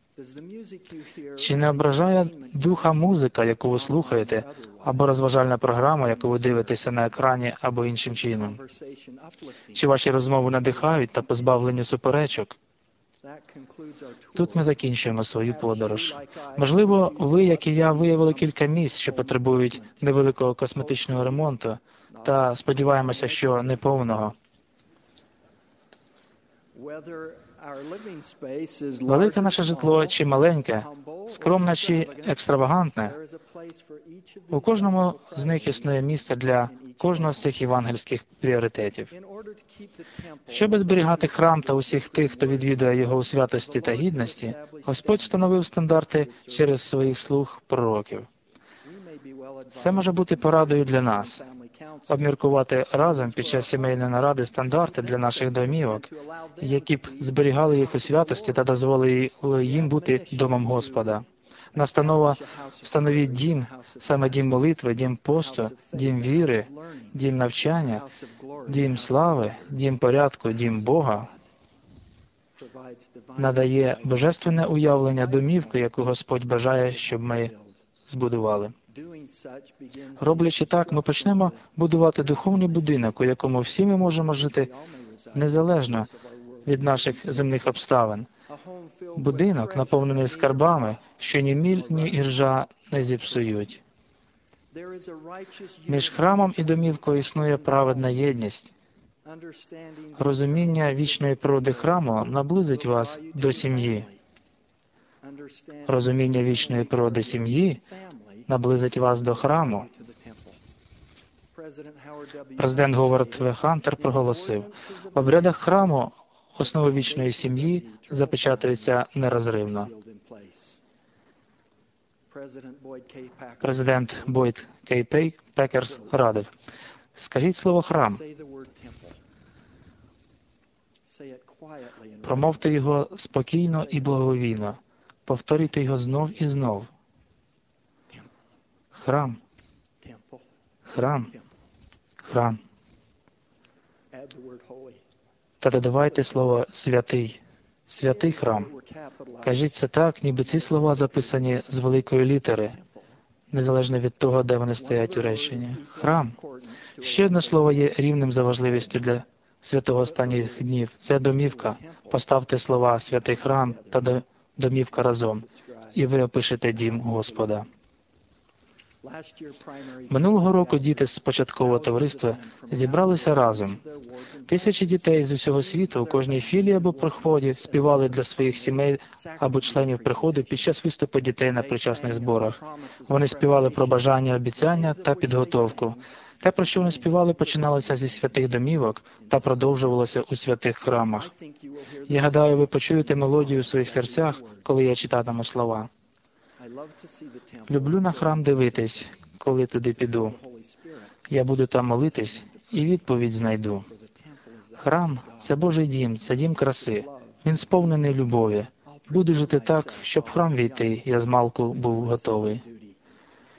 B: Чи не ображає духа музика, яку ви слухаєте, або розважальна програма, яку ви дивитеся на екрані, або іншим чином? Чи ваші розмови надихають та позбавлені суперечок? Тут ми закінчуємо свою подорож. Можливо, ви, як і я, виявили кілька місць, що потребують невеликого косметичного ремонту, та сподіваємося, що неповного. Велике наше житло чи маленьке, скромне чи екстравагантне, у кожному з них існує місце для кожного з цих євангельських пріоритетів. Щоб зберігати храм та усіх тих, хто відвідує його у святості та гідності, Господь встановив стандарти через своїх слуг пророків. Це може бути порадою для нас – обміркувати разом під час сімейної наради стандарти для наших домівок, які б зберігали їх у святості та дозволили їм бути домом Господа. Настанова «Встановіть дім», саме дім молитви, дім посту, дім віри, дім навчання, дім слави, дім порядку, дім Бога, надає божественне уявлення домівки, яку Господь бажає, щоб ми збудували. Роблячи так, ми почнемо будувати духовний будинок, у якому всі ми можемо жити незалежно від наших земних обставин. Будинок, наповнений скарбами, що ні міль, ні іржа не зіпсують. Між храмом і домівкою існує праведна єдність. Розуміння вічної природи храму наблизить вас до сім'ї. Розуміння вічної природи сім'ї наблизить вас до храму. Президент Говард В. Хантер проголосив, в обрядах храму основи вічної сім'ї запечатуються нерозривно. Президент Бойд К. Пекерс радив, скажіть слово «храм». Промовте його спокійно і благовійно. Повторюйте його знов і знов. Храм. Храм. Храм. Та додавайте слово «святий». Святий храм. Кажіть це так, ніби ці слова записані з великої літери, незалежно від того, де вони стоять у реченні. Храм. Ще одне слово є рівним за важливістю для святого останніх днів. Це домівка. Поставте слова «святий храм» та «домівка» разом, і ви опишете дім Господа. Минулого року діти з початкового товариства зібралися разом. Тисячі дітей з усього світу у кожній філії або приході співали для своїх сімей або членів приходу під час виступу дітей на причасних зборах. Вони співали про бажання, обіцяння та підготовку. Те, про що вони співали, починалося зі святих домівок та продовжувалося у святих храмах. Я гадаю, ви почуєте мелодію у своїх серцях, коли я читатиму слова. Люблю на храм дивитись, коли туди піду. Я буду там молитись і відповідь знайду. Храм – це Божий дім, це дім краси. Він сповнений любові. Буду жити так, щоб в храм війти, я змалку був готовий.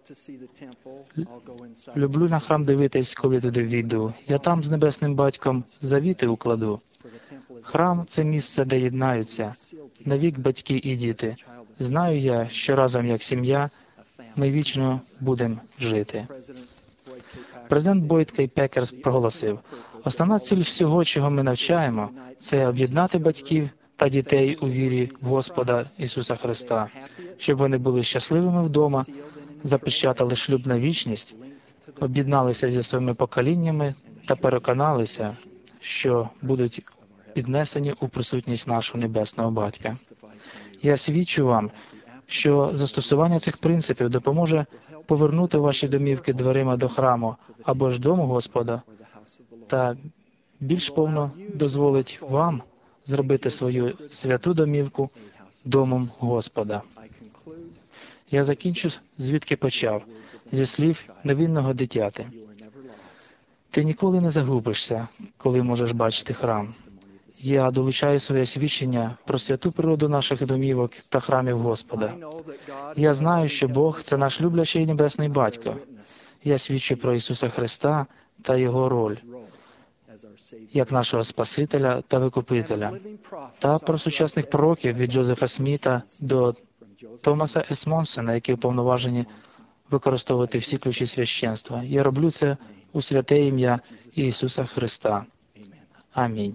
B: Люблю на храм дивитись, коли туди війду. Я там з Небесним Батьком завіти укладу. Храм – це місце, де єднаються навік батьки і діти. Знаю я, що разом як сім'я ми вічно будемо жити. Президент Бойд Кей Пекер проголосив: основна ціль всього, чого ми навчаємо, це об'єднати батьків та дітей у вірі в Господа Ісуса Христа, щоб вони були щасливими вдома, запечатали шлюб на вічність, об'єдналися зі своїми поколіннями та переконалися, що будуть піднесені у присутність нашого Небесного Батька. Я свідчу вам, що застосування цих принципів допоможе повернути ваші домівки дверима до храму або ж дому Господа, та більш повно дозволить вам зробити свою святу домівку домом Господа. Я закінчу, звідки почав, зі слів невинного дитяти. Ти ніколи не загубишся, коли можеш бачити храм. Я долучаю своє свідчення про святу природу наших домівок та храмів Господа. Я знаю, що Бог – це наш люблячий Небесний Батько. Я свідчу про Ісуса Христа та Його роль як нашого Спасителя та Викупителя, та про сучасних пророків від Джозефа Сміта до Томаса Есмонсена, які уповноважені використовувати всі ключі священства. Я роблю це у святе ім'я Ісуса Христа. Амінь.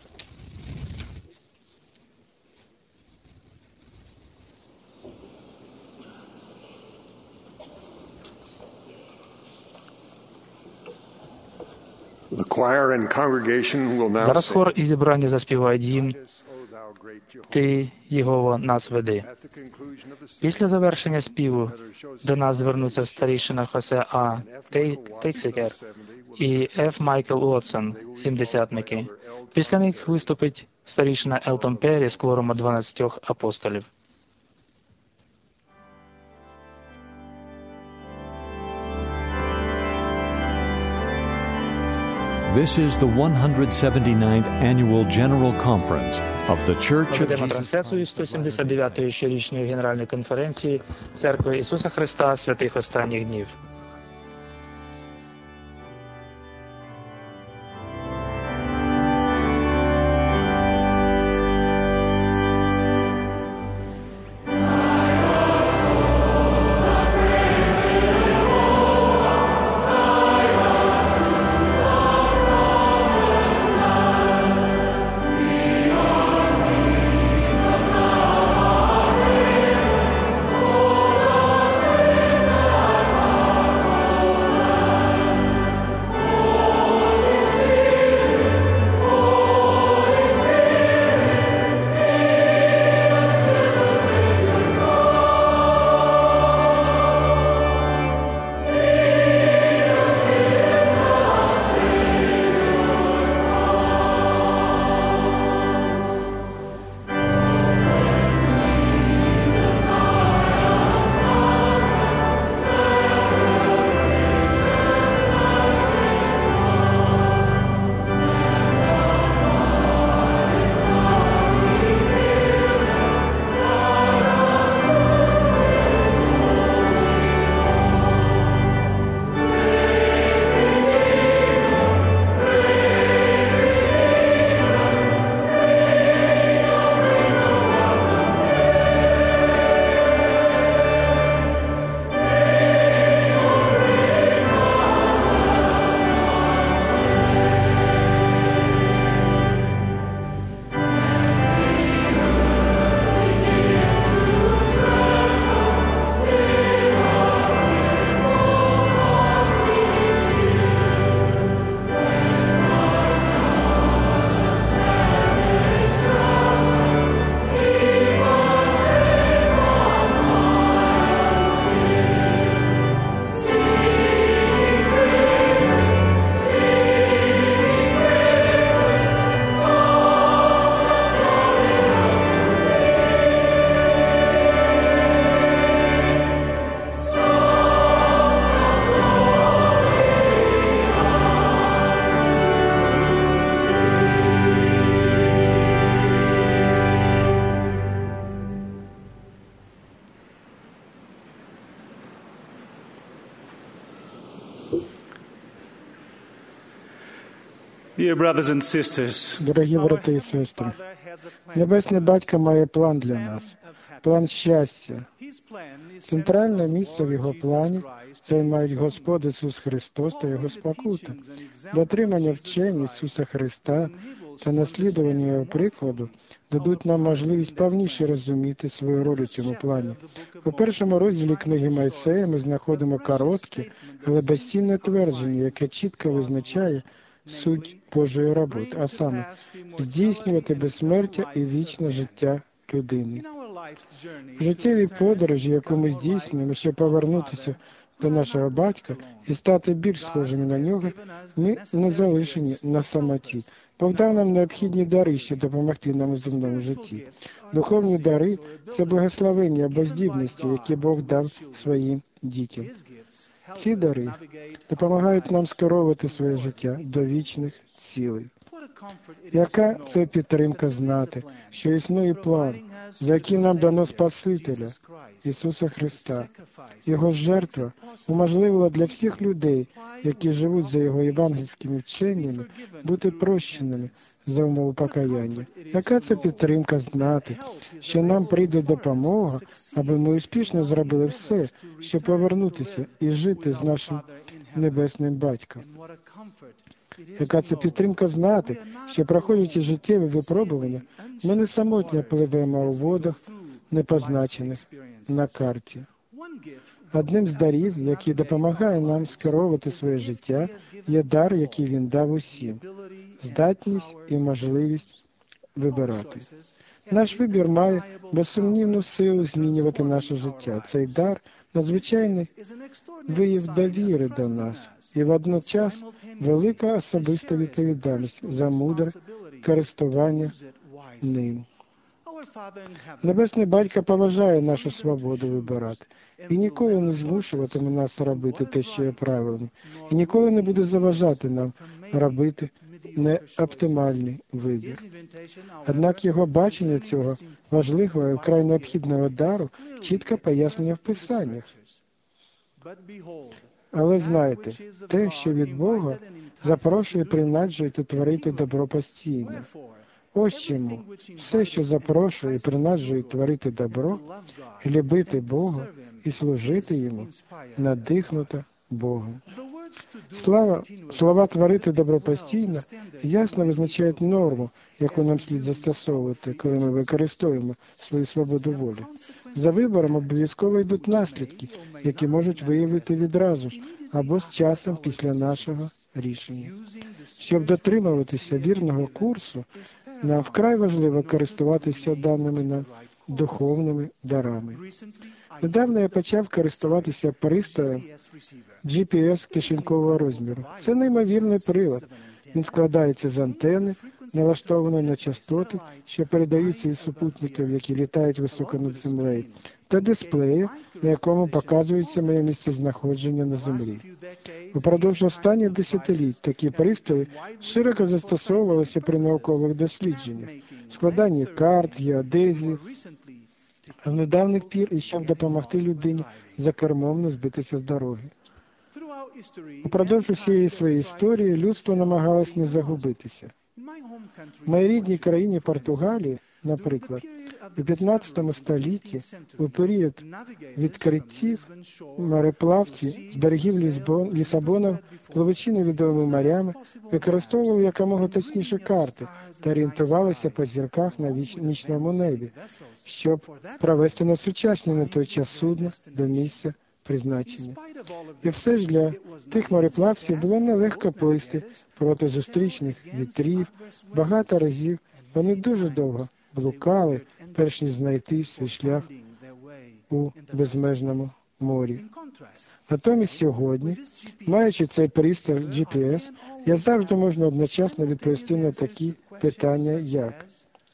B: Зараз хор і зібрання заспівають гімн «Ти, Єгово, нас веди». Після завершення співу до нас звернуться старішина Хосе А. Тейксекер і Ф. Майкл Уотсон, 70-ники. Після них виступить старішина Елтон Перрі з кворуму 12 апостолів.
A: This is the 179th Annual General Conference of the Church of
B: Проведемо
A: Jesus
B: трансляцію 179-ї щорічної Генеральної конференції Церкви Ісуса Христа святих останніх днів.
E: Дорогі брати і сестри, Небесний Батько має план для нас, план щастя. Центральне місце в його плані займають Господь Ісус Христос та Його спокута. Дотримання вчень Ісуса Христа та наслідування Його прикладу дадуть нам можливість повніше розуміти свою роль у цьому плані. У першому розділі книги Мойсея ми знаходимо коротке, але безцінне твердження, яке чітко визначає суть Божої роботи, а саме здійснювати безсмертя і вічне життя людини. В життєвій подорожі, яку ми здійснюємо, щоб повернутися до нашого Батька і стати більш схожими на Нього, ми не залишені на самоті. Бог дав нам необхідні дари, щоб допомогти нам у земному житті. Духовні дари – це благословення або здібності, які Бог дав своїм дітям. Ці дари допомагають нам скеровувати своє життя до вічних цілей. Яка це підтримка знати, що існує план, за яким нам дано Спасителя, Ісуса Христа. Його жертва уможливила для всіх людей, які живуть за Його євангельськими вченнями, бути прощеними за умови покаяння. Яка це підтримка знати, що нам прийде допомога, аби ми успішно зробили все, щоб повернутися і жити з нашим Небесним Батьком. Яка це підтримка знати, що, проходячи життєві випробування, ми не самотньо пливемо у водах, не позначених на карті. Одним з дарів, який допомагає нам скеровувати своє життя, є дар, який Він дав усім – здатність і можливість вибирати. Наш вибір має безсумнівну силу змінювати наше життя. Цей дар – надзвичайний вияв довіри до нас і водночас велика особиста відповідальність за мудре користування ним. Небесний Батько поважає нашу свободу вибирати і ніколи не змушуватиме нас робити те, що є правильним, і ніколи не буде заважати нам робити неоптимальний вибір. Однак його бачення цього важливого і вкрай необхідного дару чітко пояснення в Писаннях. Але знаєте, те, що від Бога, запрошує принаджувати творити добро постійно. Ось чому все, що запрошує і принаджує творити добро, любити Бога і служити Йому, надихнуто Богом. Слова «творити добро постійно» ясно визначають норму, яку нам слід застосовувати, коли ми використовуємо свою свободу волі. За вибором обов'язково йдуть наслідки, які можуть виявити відразу ж або з часом після нашого рішення. Щоб дотримуватися вірного курсу, нам вкрай важливо користуватися даними нам духовними дарами. Недавно я почав користуватися пристроєм GPS кишенькового розміру. Це неймовірний прилад. Він складається з антени, налаштованої на частоти, що передаються із супутників, які літають високо над землею, та дисплея, на якому показується моє місцезнаходження на землі. Упродовж останніх десятиліть такі пристрої широко застосовувалися при наукових дослідженнях, складанні карт, геодезії, а з недавніх пір і щоб допомогти людині за кермом не збитися з дороги. Упродовж усієї своєї історії людство намагалось не загубитися. В моїй рідній країні Португалії, наприклад, у 15 столітті, у період відкриттів, мореплавці з берегів Лісабона, пливучи невідомими морями, використовували якомога точніші карти та орієнтувалися по зірках на нічному небі, щоб провести насучасні на той час судна до місця призначення. І все ж для тих мореплавців було нелегко плисти проти зустрічних вітрів. Багато разів вони дуже довго блукали, перш ніж знайти свій шлях у безмежному морі. Натомість сьогодні, маючи цей пристрій GPS, я завжди можу одночасно відповісти на такі питання, як: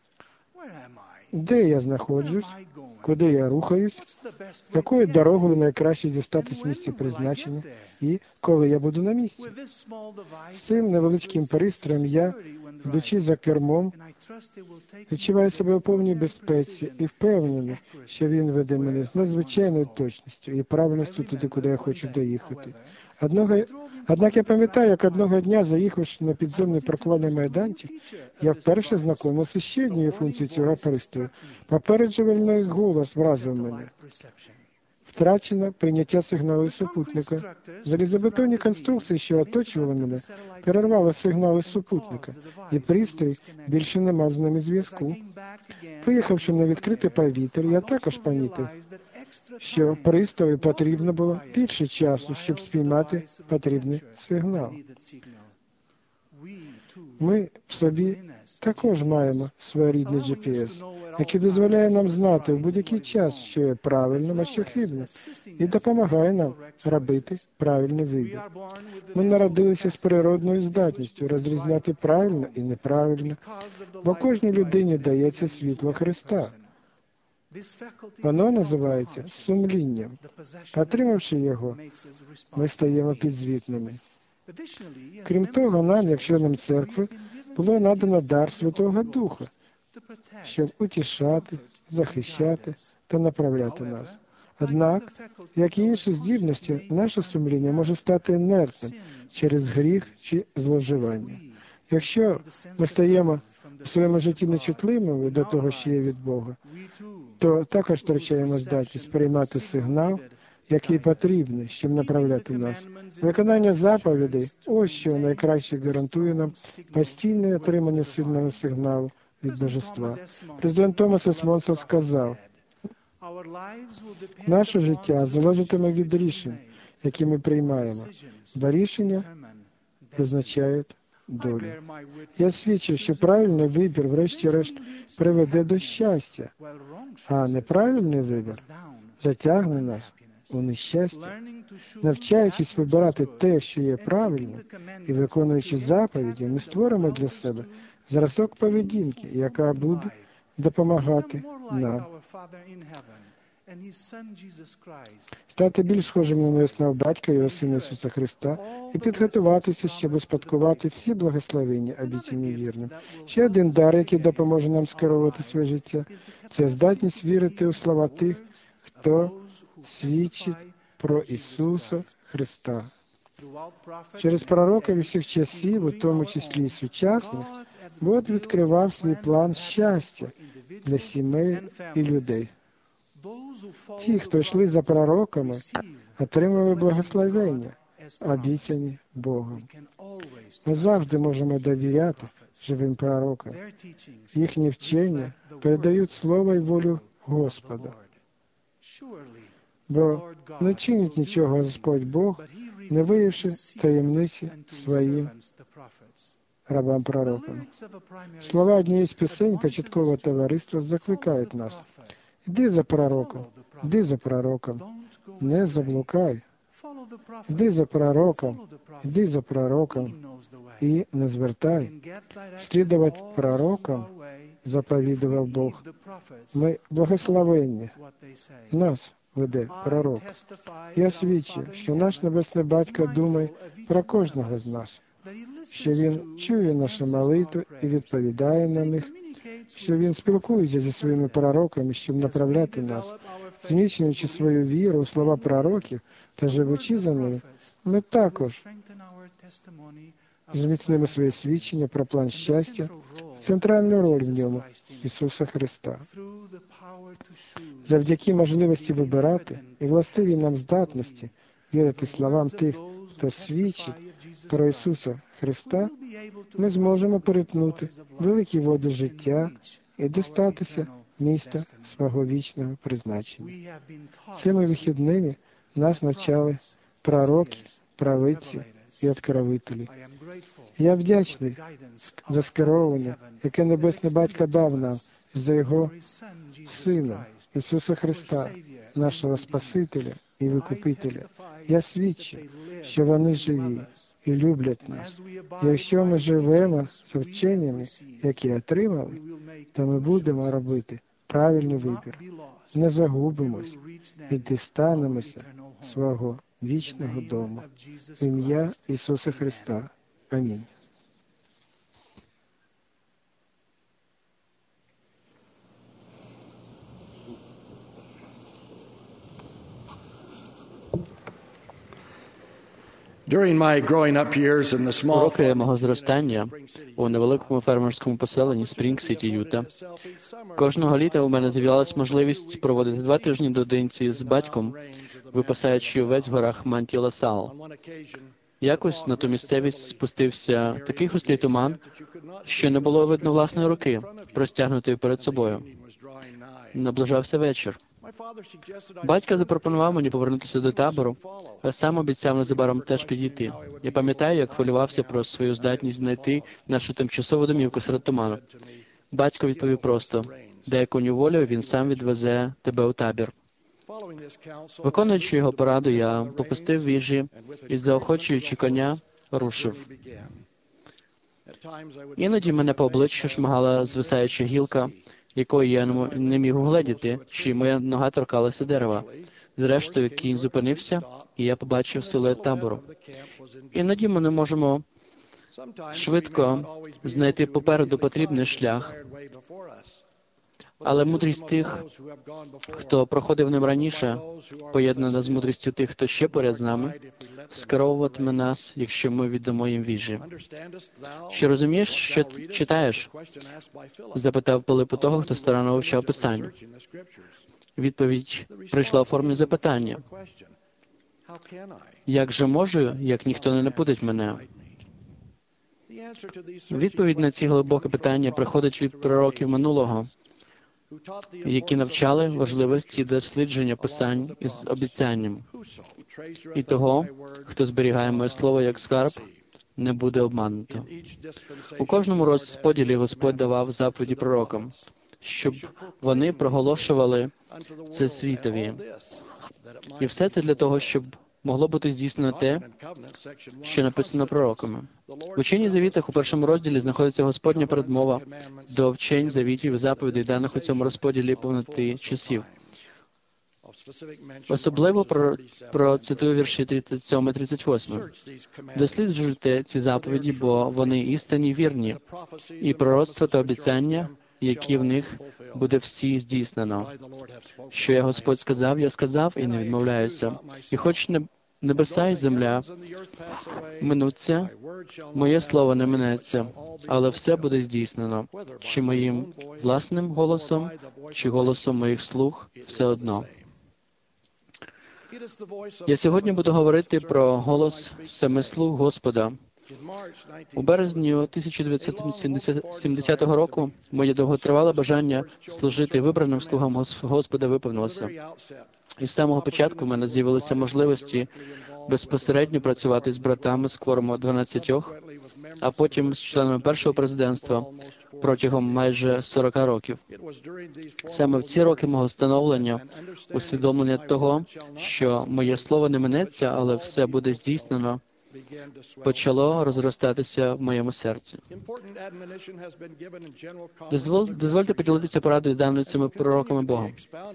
E: де я знаходжусь, куди я рухаюсь, якою дорогою найкраще дістатись місця призначення і коли я буду на місці. З цим невеличким пристроєм я, йдучи за кермом, відчуваю себе у повній безпеці і впевнений, що він веде мене з надзвичайною точністю і правильністю туди, куди я хочу доїхати. Однак я пам'ятаю, як одного дня, заїхавши на підземний паркувальний майданчик, я вперше знайомився з ще однією функцією цього пристрою. Попереджувальний голос вразив мене. Втрачено прийняття сигналу супутника. Залізобетонні конструкції, що оточували мене, перервали сигнали супутника, і пристрій більше не мав з ними зв'язку. Виїхавши на відкрите повітря, я також помітив, що пристрою потрібно було більше часу, щоб спіймати потрібний сигнал. Ми в собі також маємо своєрідний GPS, який дозволяє нам знати в будь-який час, що є правильним, а що хибним, і допомагає нам робити правильний вибір. Ми народилися з природною здатністю розрізняти правильно і неправильно, бо кожній людині дається світло Христа. Воно називається сумлінням. Отримавши його, ми стаємо підзвітними. Крім того, нам, як членам церкви, було надано дар Святого Духа, щоб утішати, захищати та направляти нас. Однак, як і інші здібності, наше сумління може стати інертним через гріх чи зловживання. Якщо ми стаємо в своєму житті нечутливими до того, що є від Бога, то також втрачаємо здатність приймати сигнал, який потрібний, щоб направляти нас. Виконання заповідей – ось що найкраще гарантує нам постійне отримання сильного сигналу від Божества. Президент Томас С. Монсон сказав, наше життя залежатиме від рішень, які ми приймаємо, бо рішення визначають долю. Я свідчу, що правильний вибір, врешті-решт, приведе до щастя, а неправильний вибір затягне нас у нещастя. Навчаючись вибирати те, що є правильним, і виконуючи заповіді, ми створимо для себе зразок поведінки, яка буде допомагати нам стати більш схожим на небесного Батька, Його Сина Ісуса Христа, і підготуватися, щоб успадкувати всі благословення, обіцяні вірним. Ще один дар, який допоможе нам скерувати своє життя, це здатність вірити у слова тих, хто свідчить про Ісуса Христа. Через пророків усіх часів, у тому числі і сучасних, Бог відкривав свій план щастя для сімей і людей. Ті, хто йшли за пророками, отримали благословення, обіцяні Богом. Ми завжди можемо довіряти живим пророкам. Їхні вчення передають слово і волю Господа. Бо не чинить нічого Господь Бог, не виявивши таємниці своїм рабам-пророкам. Слова однієї з пісень початкового товариства закликають нас. Іди за пророком, іди за пророком, не заблукай. Іди за пророком, іди за пророком і не звертай. Слідувати пророкам заповідував Бог. Ми благословенні. Нас веде пророк. Я свідчу, що наш Небесний Батько думає про кожного з нас, що Він чує наші молитви і відповідає на них, що Він спілкується зі своїми пророками, щоб направляти нас. Зміцнюючи свою віру у слова пророків та живучи за ними, ми також зміцнимо своє свідчення про план щастя, центральну роль в ньому Ісуса Христа. Завдяки можливості вибирати і властивій нам здатності вірити словам тих, хто свідчить про Ісуса Христа, ми зможемо перетнути великі води життя і дістатися міста свого вічного призначення. Цими вихідними нас навчали пророки, правиці і откровителі. Я вдячний за скеровування, яке Небесний Батько дав нам за Його Сина, Ісуса Христа, нашого Спасителя і Викупителя. Я свідчу, що вони живі і люблять нас. Якщо ми живемо з вченнями, які отримали, то ми будемо робити правильний вибір. Не загубимось і дістанемося свого вічного дому. В ім'я Ісуса Христа. Амінь.
C: During my growing up years in the
D: У
C: small
D: роки мого зростання у невеликому фермерському поселенні Спрінг-Сіті, Юта, кожного літа у мене з'являлась можливість проводити 2 тижні до Одинці з батьком, випасаючи увесь в горах Манті Ласал. Якось на ту місцевість спустився такий густий туман, що не було видно власної руки, простягнутої перед собою. Наближався вечір. Батько запропонував мені повернутися до табору, а сам обіцяв незабаром теж підійти. Я пам'ятаю, як хвилювався про свою здатність знайти нашу тимчасову домівку серед туману. Батько відповів просто: дай коню волю, він сам відвезе тебе у табір. Виконуючи його пораду, я попустив віжі і, заохочуючи коня, рушив. Іноді мене по обличчю шмагала звисаюча гілка, якої я не міг угледіти, чи моя нога торкалася дерева. Зрештою, кінь зупинився, і я побачив силует табору. Іноді ми не можемо швидко знайти попереду потрібний шлях, але мудрість тих, хто проходив ним раніше, поєднана з мудрістю тих, хто ще поряд з нами, скеровуватиме нас, якщо ми віддамо їм віжі. Чи розумієш, що читаєш? Запитав Пилип у того, хто старанно вивчав Писання. Відповідь прийшла у формі запитання. Як же можу, як ніхто не напудить мене? Відповідь на ці глибокі питання приходить від пророків минулого, які навчали важливості дослідження Писань із обіцянням. І того, хто зберігає моє слово як скарб, не буде обмануто. У кожному розподілі Господь давав заповіді пророкам, щоб вони проголошували це світові. І все це для того, щоб могло бути здійснено те, що написано пророками. В Ученні завітах у 1 розділі знаходиться Господня передмова до вчень, завітів і заповідей, даних у цьому розподілі повноти часів. Особливо процитую вірші 37-38. «Досліджуйте ці заповіді, бо вони істинні вірні, і пророцтва та обіцяння, які в них буде всі здійснено. Що я Господь сказав, я сказав і не відмовляюся. І хоч небеса і земля минуться, моє слово не минеться, але все буде здійснено. Чи моїм власним голосом, чи голосом моїх слуг, все одно». Я сьогодні буду говорити про голос семи слуг Господа. У березні 1970 року моє довготривале бажання служити вибраним слугам Господа виповнилося. І з самого початку в мене з'явилися можливості безпосередньо працювати з братами з кворуму 12, а потім з членами першого президентства протягом майже 40 років. Саме в ці роки мого становлення, усвідомлення того, що моє слово не минеться, але все буде здійснено, почало розростатися в моєму серці. Дозвольте поділитися порадою, даною цими пророками Богом.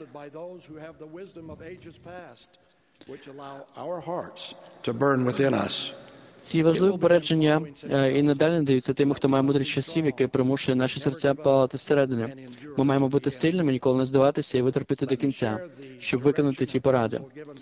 D: Ці важливі попередження і надалі надаються тим, хто має мудрість часів, яке примушує наші серця палати зсередини. Ми маємо бути сильними, ніколи не здаватися і витерпіти до кінця, щоб виконати ті поради.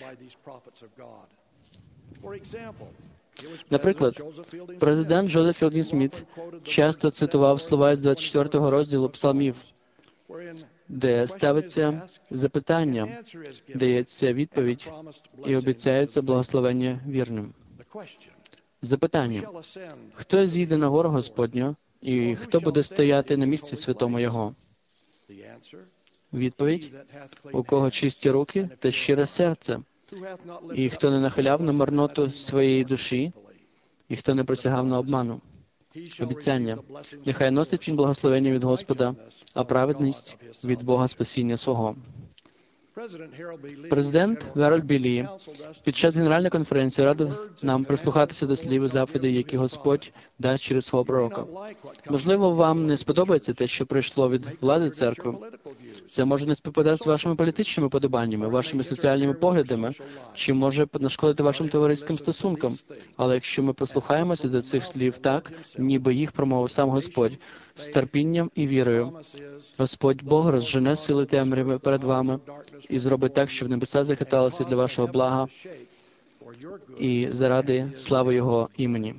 D: Наприклад, президент Джозеф Філдін Сміт часто цитував слова з 24-го розділу Псалмів, де ставиться запитання, дається відповідь і обіцяється благословення вірним. Запитання: хто зійде на гору Господню і хто буде стояти на місці святому Його? Відповідь: у кого чисті руки та щире серце, і хто не нахиляв на марноту своєї душі, і хто не присягав на обману. Обіцяння: нехай носить він благословення від Господа, а праведність від Бога спасіння свого. Президент Гарольд Бі Лі під час Генеральної конференції радив нам прислухатися до слів і заповідей, які Господь дасть через свого пророка. Можливо, вам не сподобається те, що прийшло від влади церкви. Це може не співпадати з вашими політичними подобаннями, вашими соціальними поглядами, чи може нашкодити вашим товариським стосункам. Але якщо ми прислухаємося до цих слів так, ніби їх промовив сам Господь, з терпінням і вірою, Господь Бог розжене сили темряви перед вами і зробить так, щоб небеса захиталися для вашого блага, і заради слави Його імені.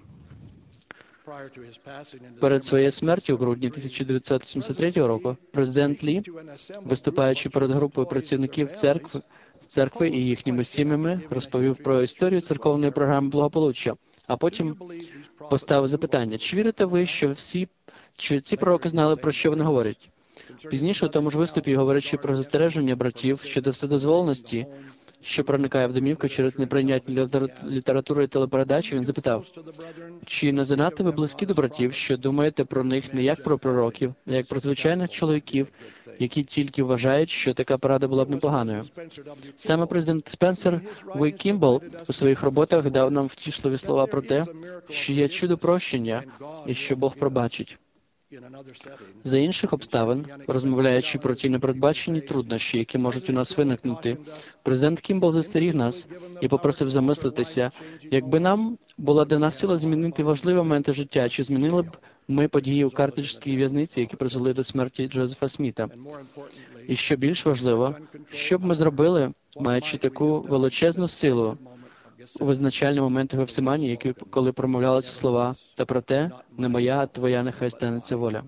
D: Перед своєю смертю у грудні 1973 року президент Лі, виступаючи перед групою працівників церкви і їхніми сім'ями, розповів про історію церковної програми благополуччя, а потім поставив запитання: чи вірите ви, що ці пророки знали, про що вони говорять? Пізніше у тому ж виступі, говорячи про застереження братів щодо вседозволеності, що проникає в домівку через неприйнятні літератури і телепередачі, він запитав: чи не занадто ви близькі до братів, що думаєте про них не як про пророків, а як про звичайних чоловіків, які тільки вважають, що така порада була б непоганою? Саме президент Спенсер В. Кімбл у своїх роботах дав нам втішливі слова про те, що є чудо прощення і що Бог пробачить. За інших обставин, розмовляючи про ті непередбачені труднощі, які можуть у нас виникнути, президент Кімбл застеріг нас і попросив замислитися, якби нам була дана сила змінити важливі моменти життя, чи змінили б ми події у Картриджській в'язниці, які призвели до смерті Джозефа Сміта. І що більш важливо, що б ми зробили, маючи таку величезну силу у визначальні моменти Гефсиманії, коли промовлялися слова: «Та проте, не моя, а твоя нехай станеться воля».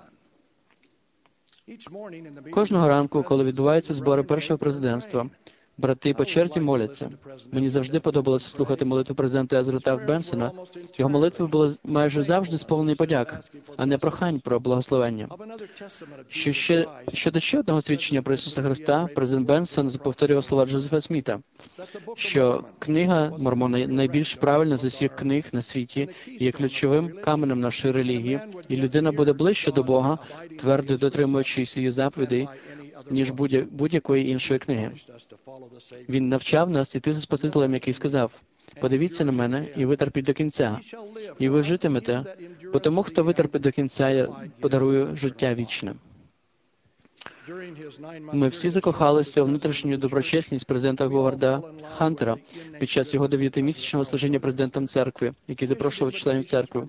D: Кожного ранку, коли відбуваються збори першого президентства, брати по черзі моляться. Мені завжди подобалося слухати молитву президента Езри Тафт Бенсона. Його молитви були майже завжди сповнені подяк, а не прохань про благословення. Щодо ще одного свідчення про Ісуса Христа, президент Бенсон повторював слова Джозефа Сміта, що книга Мормона найбільш правильна з усіх книг на світі і є ключовим каменем нашої релігії, і людина буде ближче до Бога, твердо дотримуючись її заповідей, ніж будь-якої іншої книги. Він навчав нас іти за Спасителем, який сказав: «Подивіться на мене і витерпіть до кінця, і ви житимете, бо тому, хто витерпить до кінця, я подарую життя вічне». Ми всі закохалися у внутрішню доброчесність президента Говарда Хантера під час його 9-місячного служіння президентом церкви, який запрошував членів церкви.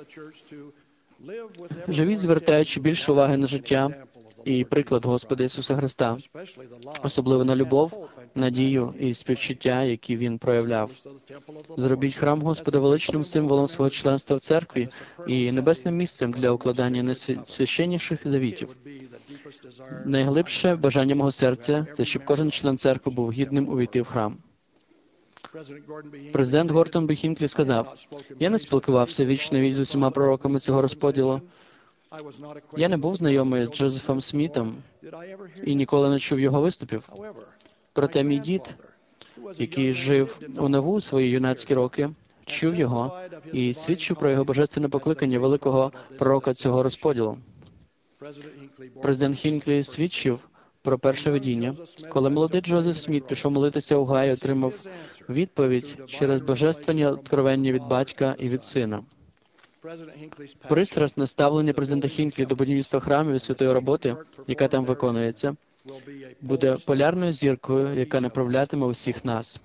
D: Живіть, звертаючи більше уваги на життя і приклад Господа Ісуса Христа, особливо на любов, надію і співчуття, які Він проявляв. Зробіть храм Господа величним символом свого членства в церкві і небесним місцем для укладання найсвященніших завітів. Найглибше бажання мого серця – це щоб кожен член церкви був гідним увійти в храм. Президент Гортон Бі Хінклі сказав: «Я не спілкувався віч-на-віч з усіма пророками цього розподілу. Я не був знайомий з Джозефом Смітом і ніколи не чув його виступів. Проте мій дід, який жив у Наву у свої юнацькі роки, чув його і свідчив про його божественне покликання великого пророка цього розподілу». Президент Хінклі свідчив про перше видіння, коли молодий Джозеф Сміт пішов молитися у Гай, отримав відповідь через божественні откровення від батька і від сина. Пристрасне ставлення президента Хінклі до будівництва храмів і святої роботи, яка там виконується, буде полярною зіркою, яка направлятиме усіх нас.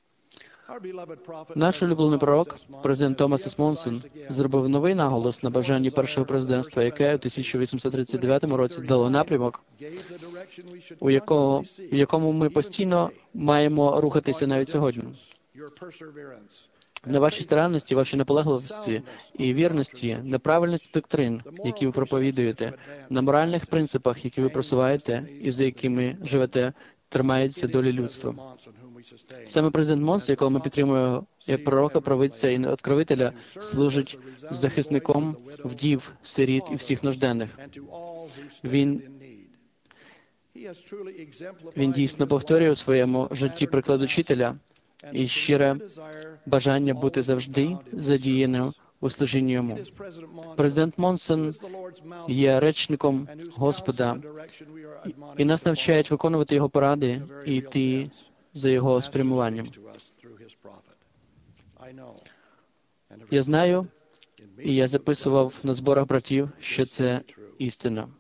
D: Наш улюблений пророк, президент Томас С. Монсон, зробив новий наголос на бажанні першого президентства, яке у 1839 році дало напрямок, у якому ми постійно маємо рухатися навіть сьогодні. На вашій старанності, вашій наполегливості і вірності, на правильності доктрин, які ви проповідуєте, на моральних принципах, які ви просуваєте і за якими живете, тримається долі людства. Саме президент Монс, якого ми підтримуємо як пророка, провидця і откровителя, служить захисником вдів, сиріт і всіх нужденних. Він дійсно повторює у своєму житті приклад учителя і щире бажання бути завжди задіяним у служінні йому. Президент Монсон є речником Господа, і нас навчають виконувати його поради і йти за його спрямуванням. Я знаю, і я записував на зборах братів, що це істина.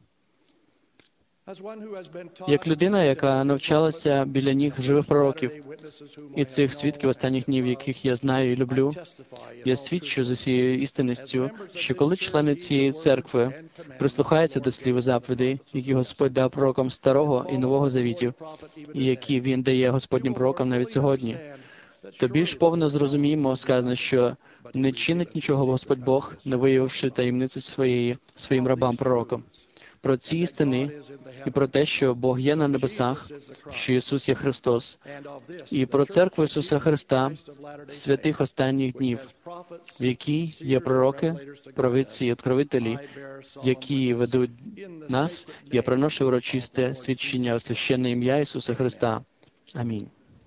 D: Як людина, яка навчалася біля ніг живих пророків і цих свідків останніх днів, яких я знаю і люблю, я свідчу з усією істинністю, що коли члени цієї церкви прислухаються до слів і заповідей, які Господь дав пророкам Старого і Нового Завітів, і які Він дає Господнім пророкам навіть сьогодні, то більш повно зрозуміємо, сказано, що не чинить нічого Господь Бог, не виявивши таємниці своїм рабам-пророкам. Про ці істини і про те, що Бог є на небесах, що Ісус є Христос, і про церкву Ісуса Христа, святих останніх днів, в якій є пророки, провидці і откровителі, які ведуть нас, я приношу урочисте свідчення у священне ім'я Ісуса Христа. Амінь.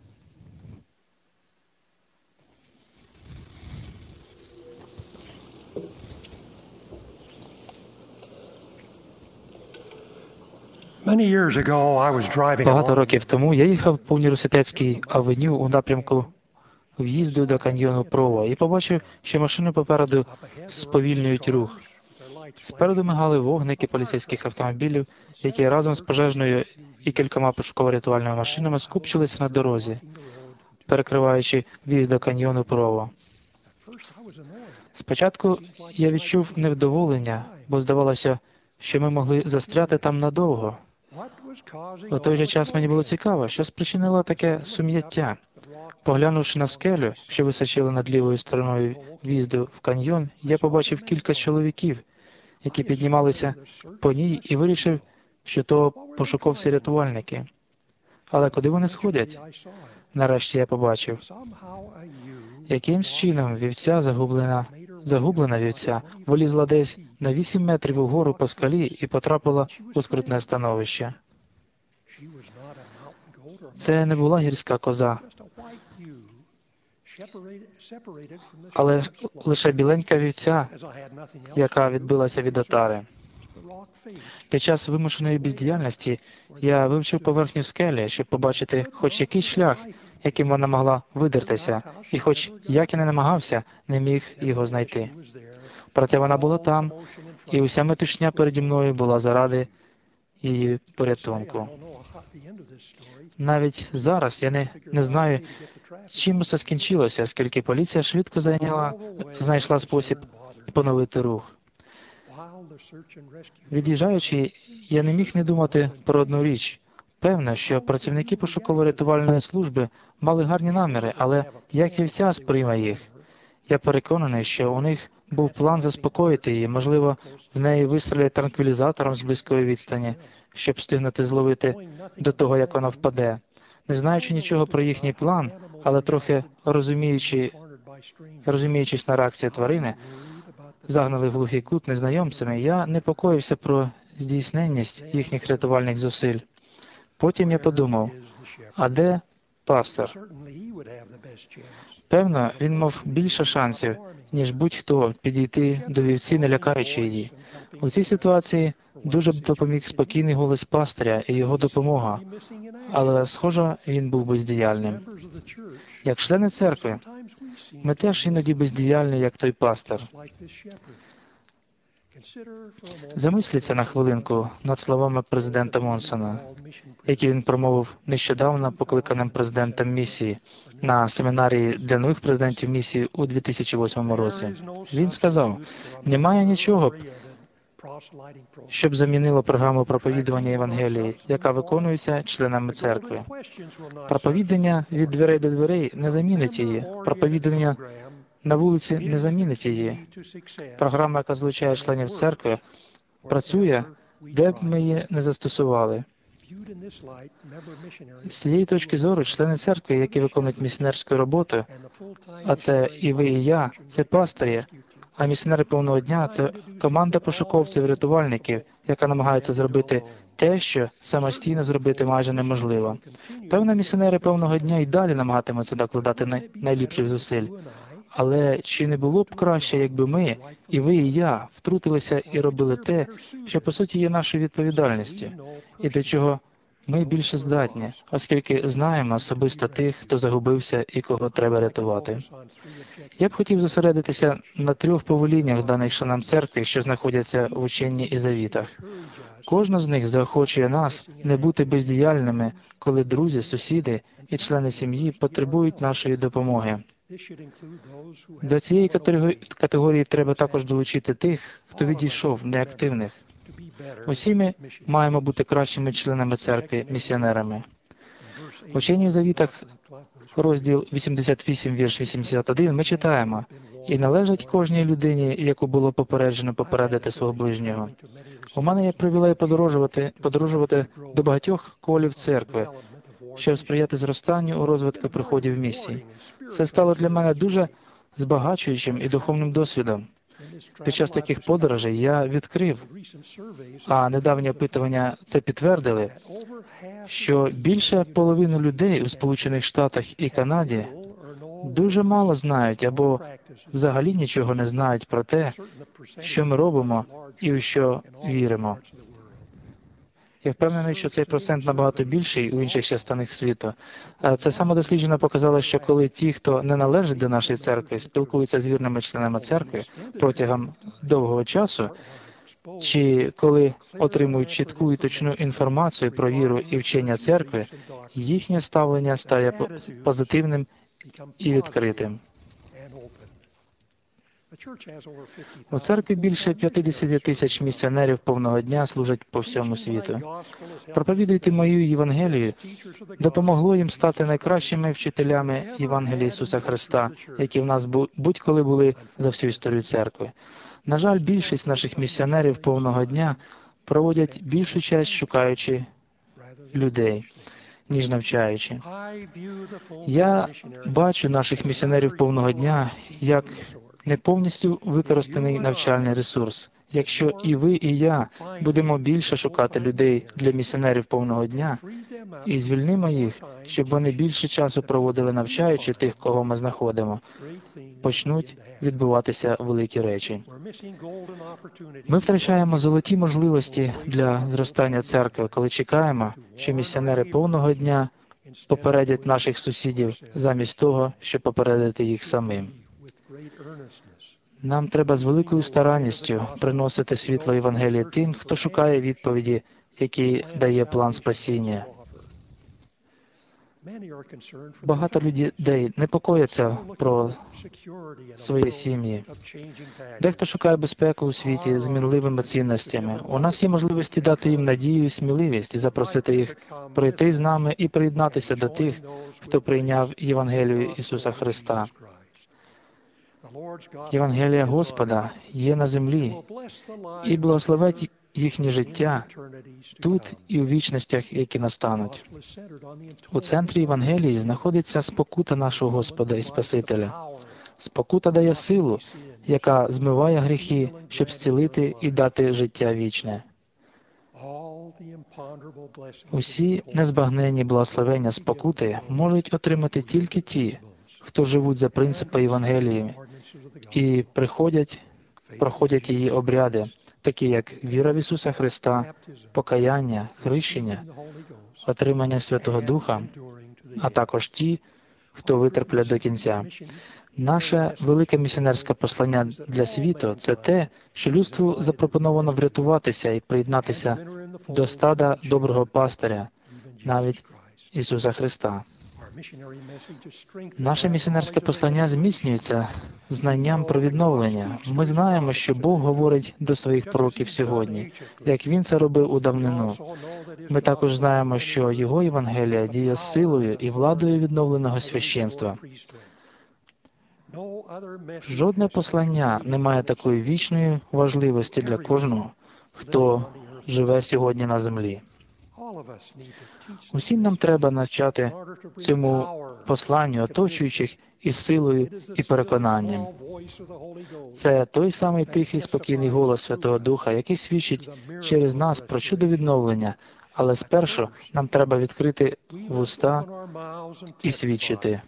B: Багато років тому я їхав по університетській авеню у напрямку в'їзду до каньйону Прово і побачив, що машини попереду сповільнюють рух. Спереду мигали вогники поліцейських автомобілів, які разом з пожежною і кількома пошуково-рятувальними машинами скупчилися на дорозі, перекриваючи в'їзд до каньйону Прово. Спочатку я відчув невдоволення, бо здавалося, що ми могли застряти там надовго. У той же час мені було цікаво, що спричинило таке сум'яття. Поглянувши на скелю, що височила над лівою стороною в'їзду в каньйон, я побачив кілька чоловіків, які піднімалися по ній, і вирішив, що то пошуковці-рятувальники. Але куди вони сходять? Нарешті я побачив. Якимсь чином вівця, загублена вівця, вилізла десь на 8 метрів угору по скалі і потрапила у скрутне становище. Це не була гірська коза, але лише біленька вівця, яка відбилася від отари. Під час вимушеної бездіяльності я вивчив поверхню скелі, щоб побачити хоч якийсь шлях, яким вона могла видертися, і хоч як я не намагався, не міг його знайти. Проте вона була там, і уся метушня переді мною була заради її порятунку. Навіть зараз я не знаю, чим це скінчилося, оскільки поліція швидко знайшла спосіб поновити рух. Від'їжджаючи, я не міг не думати про одну річ. Певно, що працівники пошуково-рятувальної служби мали гарні наміри, але як вівця сприйме їх? Я переконаний, що у них був план заспокоїти її, можливо, в неї вистрілять транквілізатором з близької відстані, щоб встигнути зловити до того, як вона впаде. Не знаючи нічого про їхній план, але трохи розуміючись на реакцію тварини, загнали в глухий кут незнайомцями, я непокоївся про здійсненність їхніх рятувальних зусиль. Потім я подумав, а де пастор? Певно, він мав більше шансів, ніж будь-хто підійти до вівці, не лякаючи її. У цій ситуації дуже б допоміг спокійний голос пастиря і його допомога, але, схоже, він був бездіяльним. Як члени церкви, ми теж іноді бездіяльні, як той пастор. Замисліться на хвилинку над словами президента Монсона, які він промовив нещодавно покликаним президентом місії на семінарії для нових президентів місії у 2008 році. Він сказав, немає нічого, щоб замінило програму проповідування Євангелії, яка виконується членами церкви. Проповідання від дверей до дверей не замінить її. Проповідання на вулиці не замінить її. Програма, яка злучає членів церкви, працює, де б ми її не застосували. З цієї точки зору, члени церкви, які виконують місіонерську роботу, а це і ви, і я, це пастирі, а місіонери повного дня – це команда пошуковців-рятувальників, яка намагається зробити те, що самостійно зробити майже неможливо. Певно, місіонери повного дня і далі намагатимуться докладати найліпших зусиль. Але чи не було б краще, якби ми, і ви, і я, втрутилися і робили те, що, по суті, є нашою відповідальністю, і до чого ми більше здатні, оскільки знаємо особисто тих, хто загубився і кого треба рятувати. Я б хотів зосередитися на 3 повеліннях даних членам церкви, що знаходяться в ученні і завітах. Кожна з них заохочує нас не бути бездіяльними, коли друзі, сусіди і члени сім'ї потребують нашої допомоги. До цієї категорії треба також долучити тих, хто відійшов, неактивних. Усі ми маємо бути кращими членами церкви, місіонерами. В Ученні Завітах, розділ 88, вірш 81, ми читаємо: «І належить кожній людині, яку було попереджено, попередити свого ближнього». У мене є привілей подорожувати до багатьох колів церкви, щоб сприяти зростанню у розвитку приходів місій. Це стало для мене дуже збагачуючим і духовним досвідом. Під час таких подорожей я відкрив, а недавні опитування це підтвердили, що більше половини людей у Сполучених Штатах і Канаді дуже мало знають або взагалі нічого не знають про те, що ми робимо і у що віримо. Я впевнений, що цей процент набагато більший у інших частинах світу. Це самодослідження показало, що коли ті, хто не належить до нашої церкви, спілкуються з вірними членами церкви протягом довгого часу, чи коли отримують чітку і точну інформацію про віру і вчення церкви, їхнє ставлення стає позитивним і відкритим. У церкві більше 50 тисяч місіонерів повного дня служать по всьому світу. Проповідуйте мою Євангелію допомогло їм стати найкращими вчителями Євангелія Ісуса Христа, які в нас будь-коли були за всю історію церкви. На жаль, більшість наших місіонерів повного дня проводять більшу час шукаючи людей, ніж навчаючи. Я бачу наших місіонерів повного дня як не повністю використаний навчальний ресурс. Якщо і ви, і я будемо більше шукати людей для місіонерів повного дня і звільнимо їх, щоб вони більше часу проводили навчаючи тих, кого ми знаходимо, почнуть відбуватися великі речі. Ми втрачаємо золоті можливості для зростання церкви, коли чекаємо, що місіонери повного дня попередять наших сусідів замість того, щоб попередити їх самим. Нам треба з великою старанністю приносити світло Євангелія тим, хто шукає відповіді, які дає план спасіння. Багато людей непокояться про свої сім'ї. Дехто шукає безпеку у світі з мінливими цінностями. У нас є можливості дати їм надію і сміливість, запросити їх прийти з нами і приєднатися до тих, хто прийняв Євангелію Ісуса Христа. Євангелія Господа є на землі і благословить їхнє життя тут і у вічностях, які настануть. У центрі Євангелії знаходиться спокута нашого Господа і Спасителя. Спокута дає силу, яка змиває гріхи, щоб зцілити і дати життя вічне. Усі незбагненні благословення спокути можуть отримати тільки ті, хто живуть за принципи Євангелії і проходять її обряди, такі як віра в Ісуса Христа, покаяння, хрещення, отримання Святого Духа, а також ті, хто витерплять до кінця. Наше велике місіонерське послання для світу – це те, що людству запропоновано врятуватися і приєднатися до стада доброго пастиря, навіть Ісуса Христа. Наше місіонерське послання зміцнюється знанням про відновлення. Ми знаємо, що Бог говорить до своїх пророків сьогодні, як Він це робив у давнину. Ми також знаємо, що Його Євангелія діє з силою і владою відновленого священства. Жодне послання не має такої вічної важливості для кожного, хто живе сьогодні на землі. Усім нам треба навчати цьому посланню оточуючих із силою і переконанням. Це той самий тихий, спокійний голос Святого Духа, який свідчить через нас про чудо відновлення, але спершу нам треба відкрити вуста і свідчити.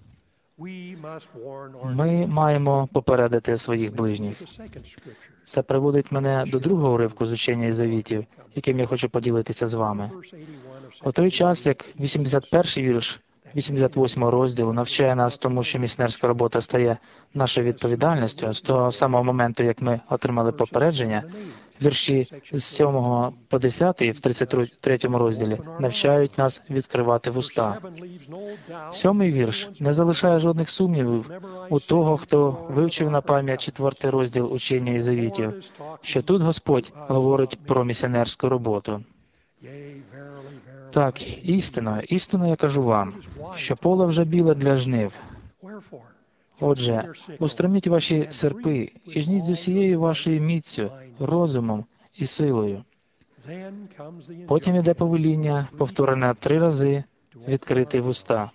B: Ми маємо попередити своїх ближніх. Це приводить мене до другого уривку з Учення і Завітів, яким я хочу поділитися з вами. У той час, як 81-й вірш 88-го розділу навчає нас тому, що місіонерська робота стає нашою відповідальністю, з того самого моменту, як ми отримали попередження, вірші з 7 по 10 в 33-му розділі навчають нас відкривати вуста. 7-й вірш не залишає жодних сумнівів у того, хто вивчив на пам'ять 4-й розділ Учення і Завітів, що тут Господь говорить про місіонерську роботу. Так, істинно я кажу вам, що поле вже біле для жнив. Отже, устроміть ваші серпи і жніть з усією вашою міццю, розумом і силою. Потім іде повеління, повторене 3 рази, відкрити вуста.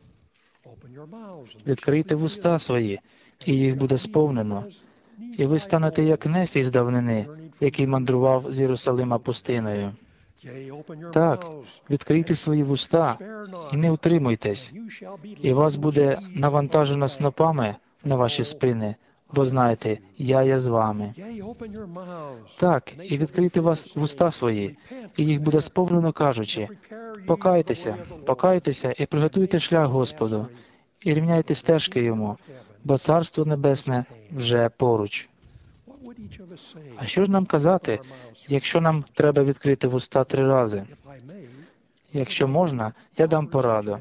B: Відкрийте вуста свої, і їх буде сповнено. І ви станете як Нефій з давнини, який мандрував з Єрусалима пустиною. Так, відкрийте свої вуста і не утримуйтесь, і вас буде навантажено снопами на ваші спини, бо знаєте, я є з вами. Так, і відкрийте вуста свої, і їх буде сповнено, кажучи, покайтеся і приготуйте шлях Господу, і рівняйте стежки Йому, бо Царство Небесне вже поруч. А що ж нам казати, якщо нам треба відкрити вуста 3 рази? Якщо можна, я дам пораду.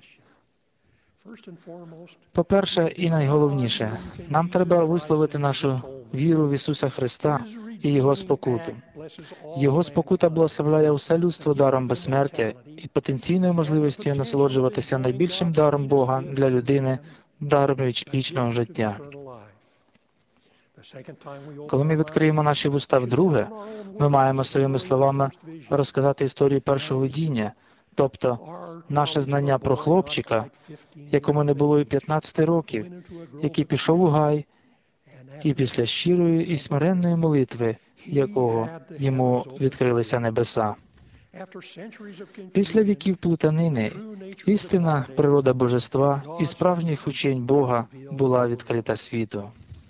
B: По-перше, і найголовніше, нам треба висловити нашу віру в Ісуса Христа і Його спокуту. Його спокута благословляє усе людство даром безсмертя і потенційною можливістю насолоджуватися найбільшим даром Бога для людини, даром вічного життя. Коли ми відкриємо наші вуста вдруге, ми маємо своїми словами розказати історію першого видіння, тобто наше знання про хлопчика, якому не було і 15 років, який пішов у гай, і після щирої і смиренної молитви, якого йому відкрилися небеса. Після віків плутанини істинна природа божества і справжніх учень Бога була відкрита світу.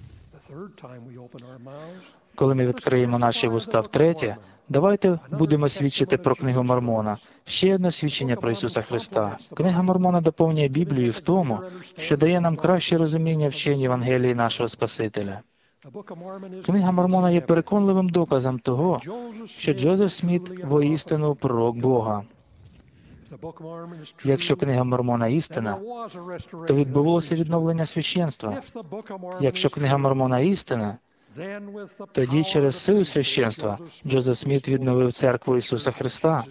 B: Коли ми відкриємо наші вуста втретє, давайте будемо свідчити про Книгу Мормона. Ще одне свідчення про Ісуса Христа. Книга Мормона доповнює Біблію в тому, що дає нам краще розуміння вчень Євангелії нашого Спасителя. Книга Мормона є переконливим доказом того, що Джозеф Сміт воістину пророк Бога. Якщо Книга Мормона істина, то відбулося відновлення священства. Якщо Книга Мормона істина, тоді через силу священства Джозеф Сміт відновив церкву Ісуса Христа.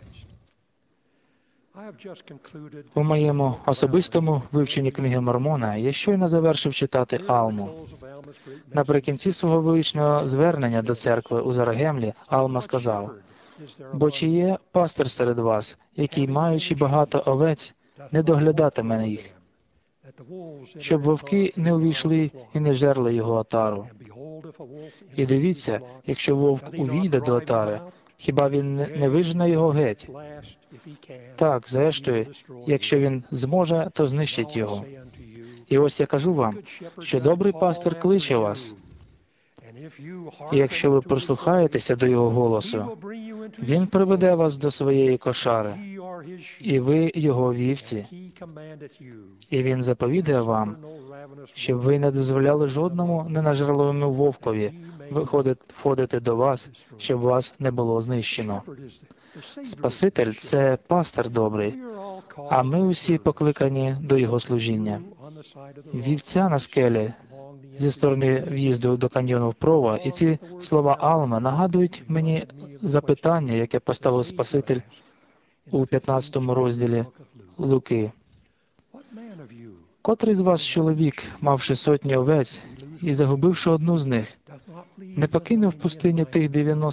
B: У моєму особистому вивченні Книги Мормона я щойно завершив читати Алму. Наприкінці свого величного звернення до церкви у Зарагемлі Алма сказав: «Бо чи є пастир серед вас, який, маючи багато овець, не доглядатиме їх, щоб вовки не увійшли і не жерли його отару? І дивіться, якщо вовк увійде до отари, хіба він не вижене його геть? Так, зрештою, якщо він зможе, то знищить його. І ось я кажу вам, що добрий пастир кличе вас. І якщо ви прислухаєтеся до його голосу, він приведе вас до своєї кошари, і ви його вівці. І він заповідає вам, щоб ви не дозволяли жодному ненажерливому вовкові входити до вас, щоб вас не було знищено. Спаситель – це пастир добрий, а ми усі покликані до його служіння. Вівця на скелі зі сторони в'їзду до каньйону вправо, і ці слова Алми нагадують мені запитання, яке поставив Спаситель у 15 розділі Луки. Котрий з вас чоловік, мавши 100 овець і загубивши одну з них, не покине в пустині тих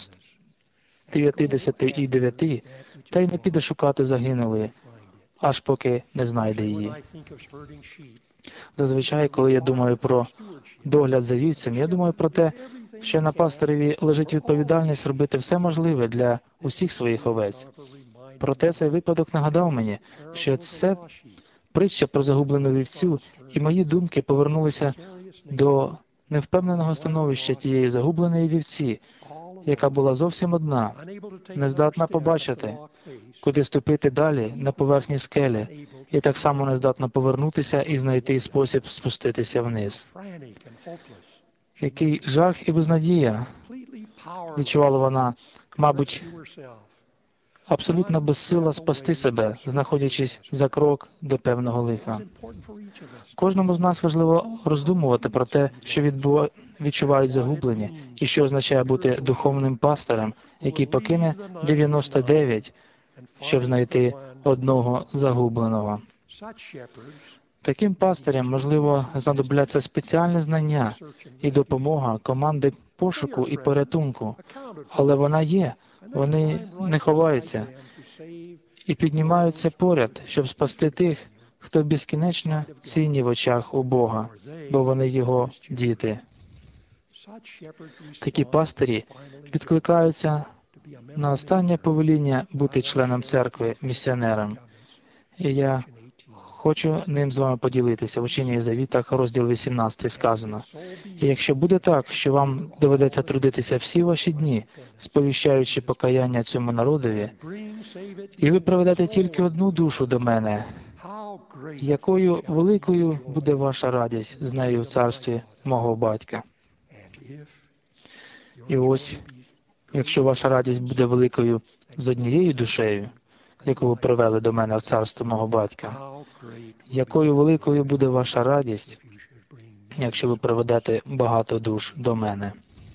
B: 99 та й не піде шукати загинулої, аж поки не знайде її? Зазвичай, коли я думаю про догляд за вівцем, я думаю про те, що на пастиреві лежить відповідальність робити все можливе для усіх своїх овець. Проте цей випадок нагадав мені, що це притча про загублену вівцю, і мої думки повернулися до невпевненого становища тієї загубленої вівці, яка була зовсім одна, нездатна побачити, куди ступити далі на поверхні скелі, і так само нездатна повернутися і знайти спосіб спуститися вниз. Який жах і безнадія відчувала вона, мабуть, абсолютно безсила спасти себе, знаходячись за крок до певного лиха. Кожному з нас важливо роздумувати про те, що відчувають загублені, і що означає бути духовним пастирем, який покине 99 щоб знайти одного загубленого. Таким пастирям, можливо, знадобляться спеціальні знання і допомога команди пошуку і порятунку, але вона є, вони не ховаються і піднімаються поряд, щоб спасти тих, хто безкінечно цінні в очах у Бога, бо вони Його діти. Такі пастирі відкликаються на останнє повеління бути членом церкви, місіонером. І я хочу ним з вами поділитися. В Ученні Завітах, розділ 18, сказано: «І якщо буде так, що вам доведеться трудитися всі ваші дні, сповіщаючи покаяння цьому народові, і ви приведете тільки одну душу до мене, якою великою буде ваша радість з нею в царстві мого батька». І ось, якщо ваша радість буде великою з однією душею, яку ви привели до мене в царство мого батька, якою великою буде ваша радість, якщо ви приведете багато душ до мене.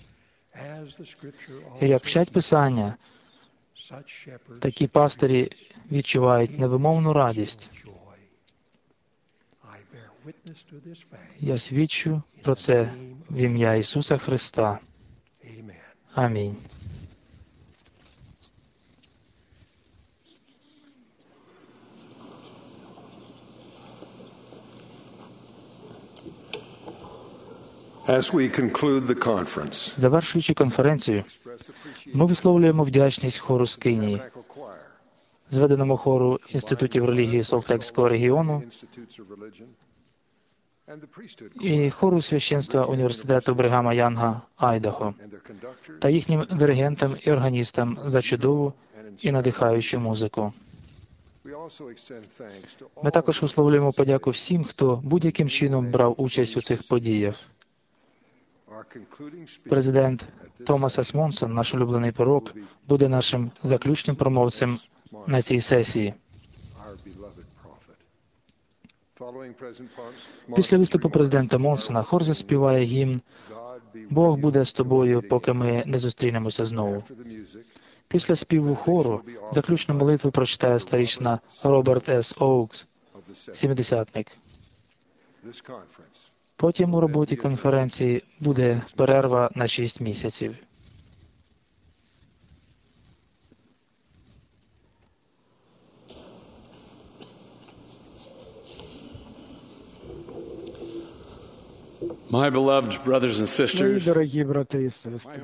B: І як вчать Писання, такі пастирі відчувають невимовну радість. Я свідчу про це в ім'я Ісуса Христа. Амінь. Завершуючи конференцію, ми висловлюємо вдячність хору Скинії, зведеному хору Інститутів релігії Солтекського регіону і хору священства університету Бригама Янга, Айдахо, та їхнім диригентам і органістам за чудову і надихаючу музику. Ми також висловлюємо подяку всім, хто будь-яким чином брав участь у цих подіях. Президент Томас С. Монсон, наш улюблений пророк, буде нашим заключним промовцем на цій сесії. Після виступу президента Монсона хор заспіває гімн «Бог буде з тобою, поки ми не зустрінемося знову». Після співу хору заключну молитву прочитає старічна Роберт С. Оукс, 70-ник. Потім у роботі конференції буде перерва на 6 місяців.
E: Мої дорогі брати і сестри,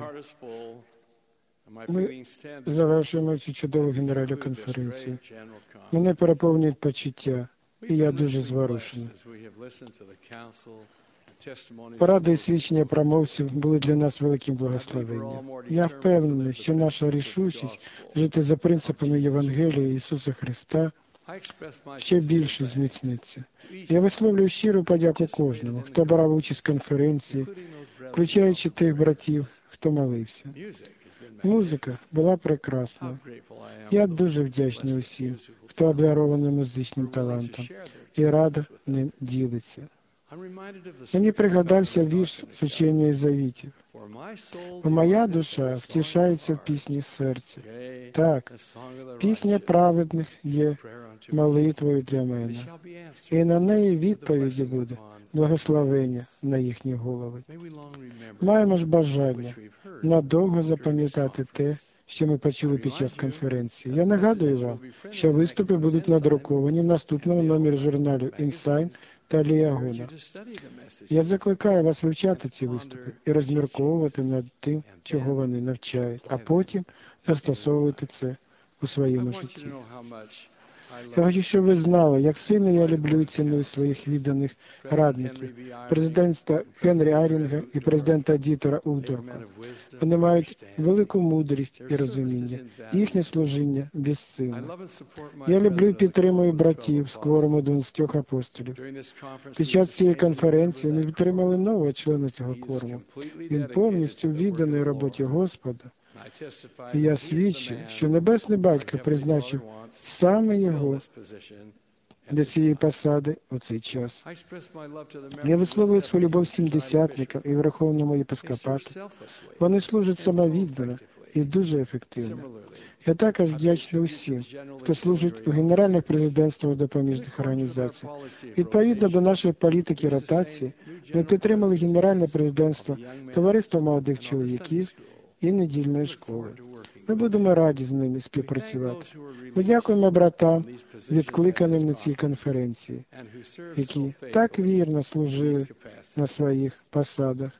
E: ми завершуємо цю чудову генеральну конференцію. Мене переповнюють почуття, і я дуже зворушений. Поради і свідчення промовців були для нас великим благословенням. Я впевнений, що наша рішучість жити за принципами Євангелія Ісуса Христа ще більше зміцниться. Я висловлюю щиру подяку кожному, хто брав участь в конференції, включаючи тих братів, хто молився. Музика була прекрасна. Я дуже вдячний усім, хто обдарований музичним талантом і радо ним ділиться. Мені пригадався вірш з Учення Завітів. «Моя душа втішається в пісні серця». Так, пісня праведних є молитвою для мене, і на неї відповіді буде благословення на їхні голови. Маємо ж бажання надовго запам'ятати те, що ми почули під час конференції. Я нагадую вам, що виступи будуть надруковані в наступному номері журналів «Інсайн» та «Ліагона». Я закликаю вас вивчати ці виступи і розмірковувати над тим, чого вони навчають, а потім застосовувати це у своєму житті. Я хочу, щоб ви знали, як сильно я люблю і ціную своїх відданих радників, президента Генрі Арінга і президента Дітера Удорка. Вони мають велику мудрість і розуміння. Їхнє служіння безцінне. Я люблю і підтримую братів з кворуму 12 апостолів. Під час цієї конференції ми підтримали нового члена цього кворуму. Він повністю відданий роботі Господа. І я свідчу, що Небесний Батько призначив саме його для цієї посади у цей час. Я висловлюю свою любов всім десятникам і Верховному єпископату. Вони служать самовіддано і дуже ефективно. Я також вдячний усім, хто служить у генеральних президентствах допоміжних організацій. Відповідно до нашої політики ротації, ми підтримали генеральне президентство, товариство молодих чоловіків і недільної школи. Ми будемо раді з ними співпрацювати. Ми дякуємо братам, відкликаним на цій конференції, які так вірно служили на своїх посадах.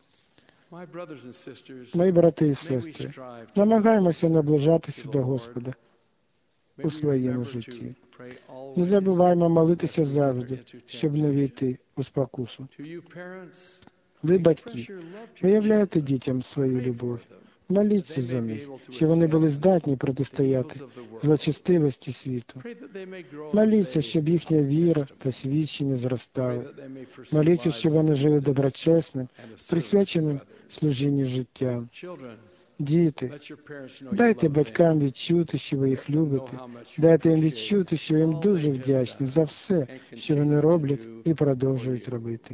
E: Мої брати і сестри, намагаємося наближатися до Господа у своєму житті. Не забуваємо молитися завжди, щоб не війти у спокусу. Ви, батьки, виявляєте дітям свою любов. Моліться за них, щоб вони були здатні протистояти злочестивості світу. Моліться, щоб їхня віра та свідчення зростали. Моліться, щоб вони жили доброчесним, присвяченим служінню життям. Діти, дайте батькам відчути, що ви їх любите. Дайте їм відчути, що їм дуже вдячні за все, що вони роблять і продовжують робити.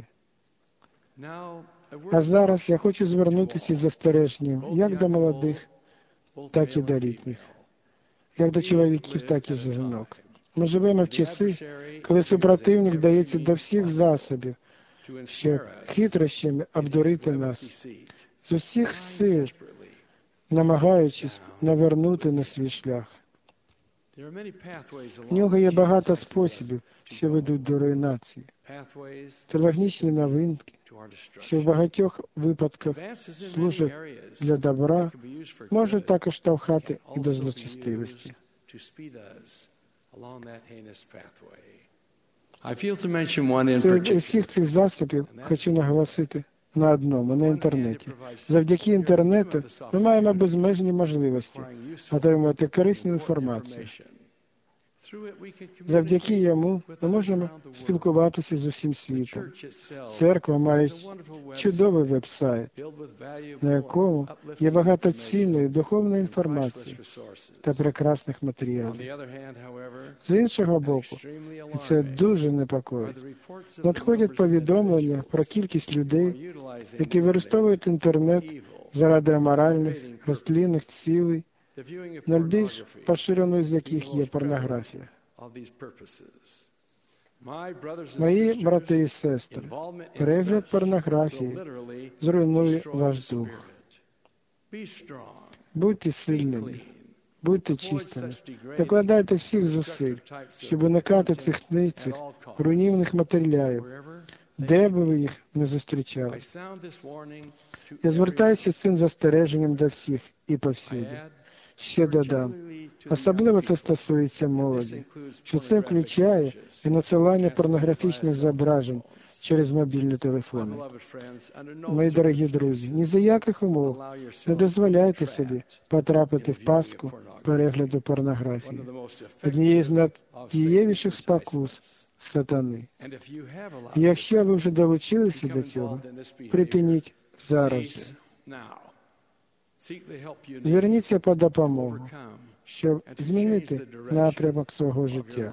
E: А зараз я хочу звернутися із застереженням як до молодих, так і до літніх, як до чоловіків, так і до жінок. Ми живемо в часи, коли супротивник вдається до всіх засобів, щоб хитрощами обдурити нас, з усіх сил намагаючись навернути на свій шлях. В нього є багато способів, що ведуть до руйнації. Теологічні новинки, що в багатьох випадках служать для добра, можуть також штовхати і до злочестивості. Серед усіх цих засобів хочу наголосити на одному – на інтернеті. Завдяки інтернету ми маємо безмежні можливості отримувати корисну інформацію. Завдяки йому ми можемо спілкуватися з усім світом. Церква має чудовий веб-сайт, на якому є багато цінної духовної інформації та прекрасних матеріалів. З іншого боку, і це дуже непокоїть, надходять повідомлення про кількість людей, які використовують інтернет заради аморальних, розтлінних цілей, найбільш поширеною з яких є порнографія. Мої брати і сестри, перегляд порнографії зруйнує ваш дух. Будьте сильними, будьте чистими, докладайте всіх зусиль, щоб уникати цих низьких, руйнівних матеріалів, де би ви їх не зустрічали. Я звертаюся з цим застереженням до всіх і повсюди. Ще додам, особливо це стосується молоді, що це включає і надсилання порнографічних зображень через мобільні телефони. Мої дорогі друзі, ні за яких умов не дозволяйте собі потрапити в пастку перегляду порнографії, однієї з найдієвіших спокус сатани. І якщо ви вже долучилися до цього, припиніть зараз же. Зверніться по допомогу, щоб змінити напрямок свого життя.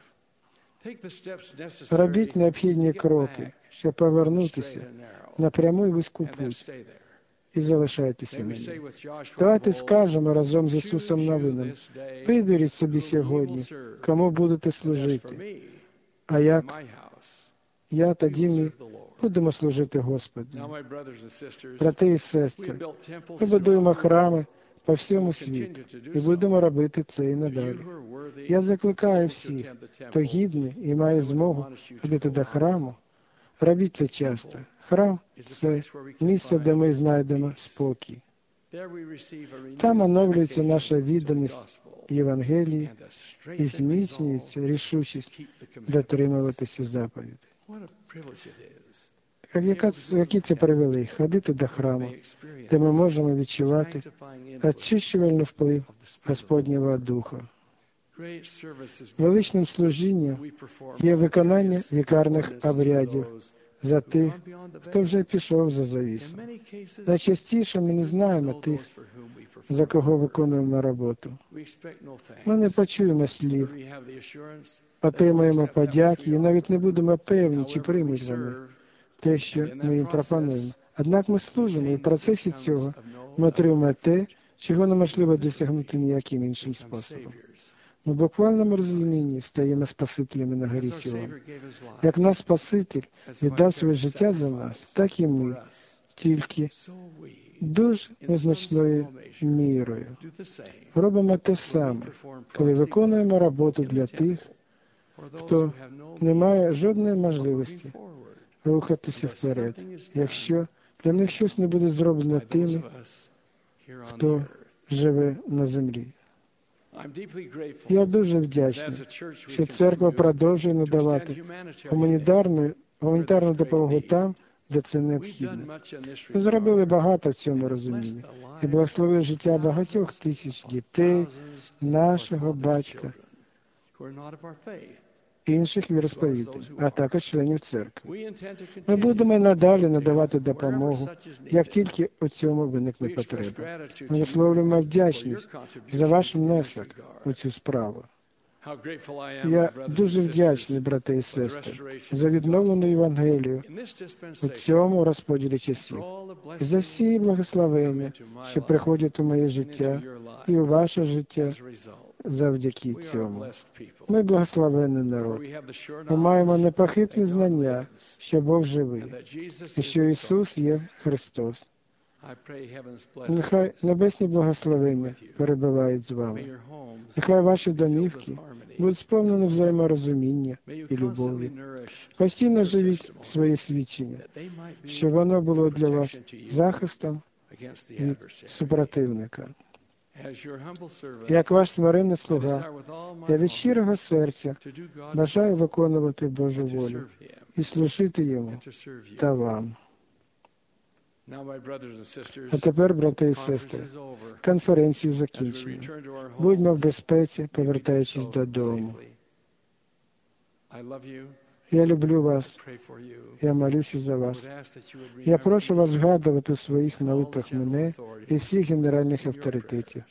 E: Робіть необхідні кроки, щоб повернутися на пряму і вузьку путь. І залишайтеся на ній. Давайте скажемо разом з Ісусом новинам. Виберіть собі сьогодні, кому будете служити. А як я та Дімі будемо служити Господу. Брати і сестри, ми будуємо храми по всьому світу і будемо робити це і надалі. Я закликаю всіх, хто гідний і має змогу ходити до храму, робіть це часто. Храм – це місце, де ми знайдемо спокій. Там оновлюється наша відданість Євангелії і зміцнюється рішучість дотримуватися заповідей. Який це привілей – ходити до храму, де ми можемо відчувати очищувальний вплив Господнього Духа. Величним служінням є виконання вікарних обрядів за тих, хто вже пішов за завісу. Найчастіше ми не знаємо тих, за кого виконуємо роботу. Ми не почуємо слів, отримаємо подяки і навіть не будемо певні, чи приймуть вони те, що ми їм пропонуємо. Однак ми служимо, і в процесі цього ми отримуємо те, чого неможливо досягнути ніяким іншим способом. Ми в буквальному розумінні стаємо Спасителями на горі Сіон. Як наш Спаситель віддав своє життя за нас, так і ми, тільки дуже незначною мірою. Робимо те саме, коли виконуємо роботу для тих, хто не має жодної можливості рухатися вперед, якщо для них щось не буде зроблено тими, хто живе на землі. Я дуже вдячний, що церква продовжує надавати гуманітарну допомогу там, де це необхідно. Ми зробили багато в цьому розумінні і благословили життя багатьох тисяч дітей, нашого батька, інших віросповідань, а також членів церкви. Ми будемо і надалі надавати допомогу, як тільки у цьому виникне потреба. Ми висловлюємо вдячність за ваш внесок у цю справу. Я дуже вдячний, брати і сестри, за відновлену Євангелію у цьому розподілі часів і за всі благословення, що приходять у моє життя і у ваше життя завдяки цьому. Ми благословенний народ. Ми маємо непохитне знання, що Бог живий і що Ісус є Христос. Нехай небесні благословення перебувають з вами. Нехай ваші домівки будуть сповнені взаєморозуміння і любові. Постійно живіть своє свідчення, щоб воно було для вас захистом від супротивника. Як ваш смиренний слуга, я від щирого серця бажаю виконувати Божу волю і служити Йому та вам. А тепер, брати і сестри, конференцію закінчено. Будьмо в безпеці, повертаючись додому. Я люблю вас. Я молюся за вас. Я прошу вас згадувати у своїх молитвах мене і всіх генеральних авторитетів.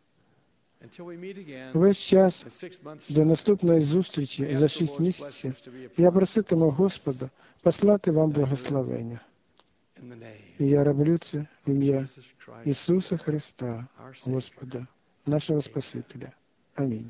E: Весь час до наступної зустрічі за 6 місяців я проситиму Господа послати вам благословення. І я роблю це в ім'я Ісуса Христа, Господа, нашого Спасителя. Амінь.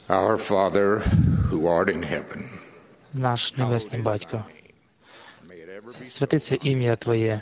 F: Our Father, who art in heaven,
B: Наш Небесний Батько, святиться ім'я Твоє.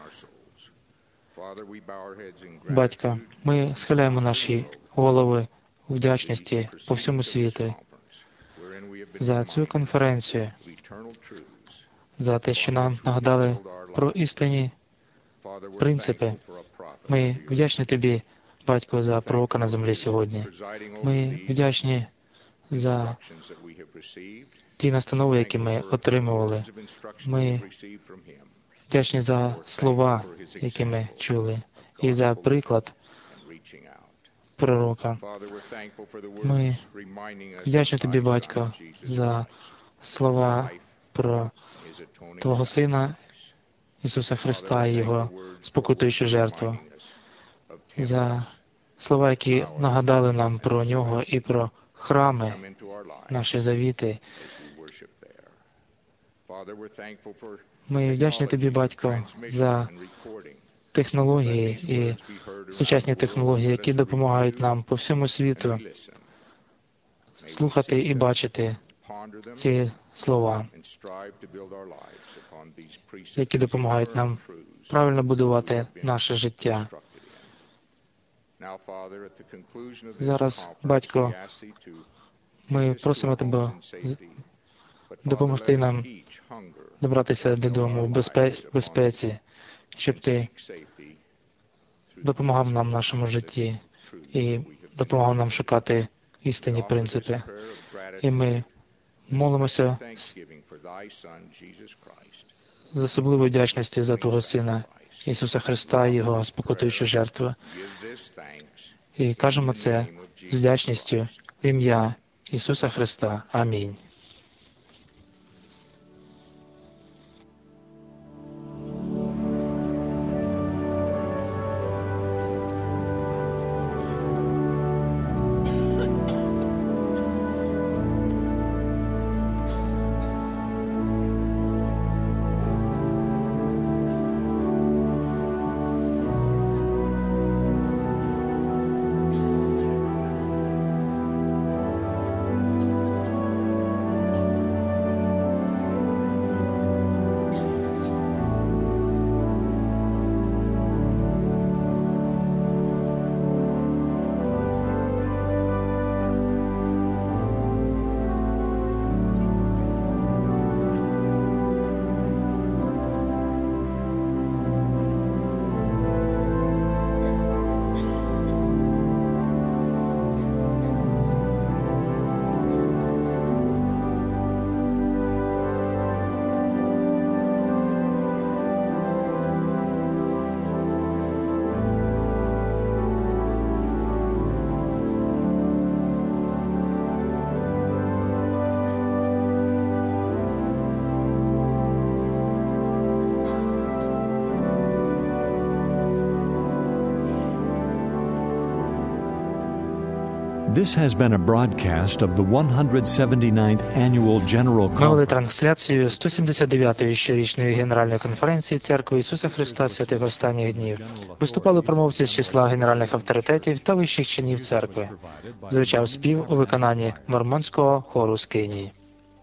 B: Батько, ми схиляємо наші голови у вдячності по всьому світу за цю конференцію, за те, що нам нагадали про істинні принципи. Ми вдячні Тобі, Батько, за пророка на землі сьогодні. Ми вдячні за ті настанови, які ми отримували. Ми вдячні за слова, які ми чули, і за приклад пророка. Ми вдячні Тобі, Батько, за слова про Твого Сина Ісуса Христа і Його спокутуючу жертву, за слова, які нагадали нам про Нього і про храми, наші завіти. Ми вдячні Тобі, Батько, за технології і сучасні технології, які допомагають нам по всьому світу слухати і бачити ці слова, які допомагають нам правильно будувати наше життя. Зараз, Батько, ми просимо Тебе допомогти нам добратися додому в безпеці, щоб Ти допомагав нам в нашому житті і допомагав нам шукати істинні принципи. І ми молимося з особливою вдячністю за Твого Сина Ісуса Христа і Його спокутуючу жертву. І кажемо це з вдячністю в ім'я Ісуса Христа. Амінь.
A: This has been a broadcast of the 179th Annual General
B: Ми вели
A: Conference.
B: трансляцію 179-ї щорічної Генеральної конференції Церкви Ісуса Христа Святих Останніх Днів. Виступали промовці з числа генеральних авторитетів та вищих чинів Церкви. Звучав спів у виконанні Мормонського хору з Кенії.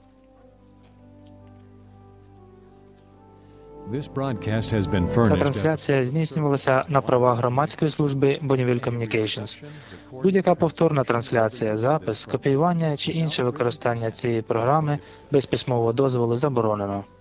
A: This broadcast has been
B: Ця
A: furnished as
B: трансляція здійснювалася на правах громадської служби Bonneville Communications. Будь-яка повторна трансляція, запис, копіювання чи інше використання цієї програми без письмового дозволу заборонено.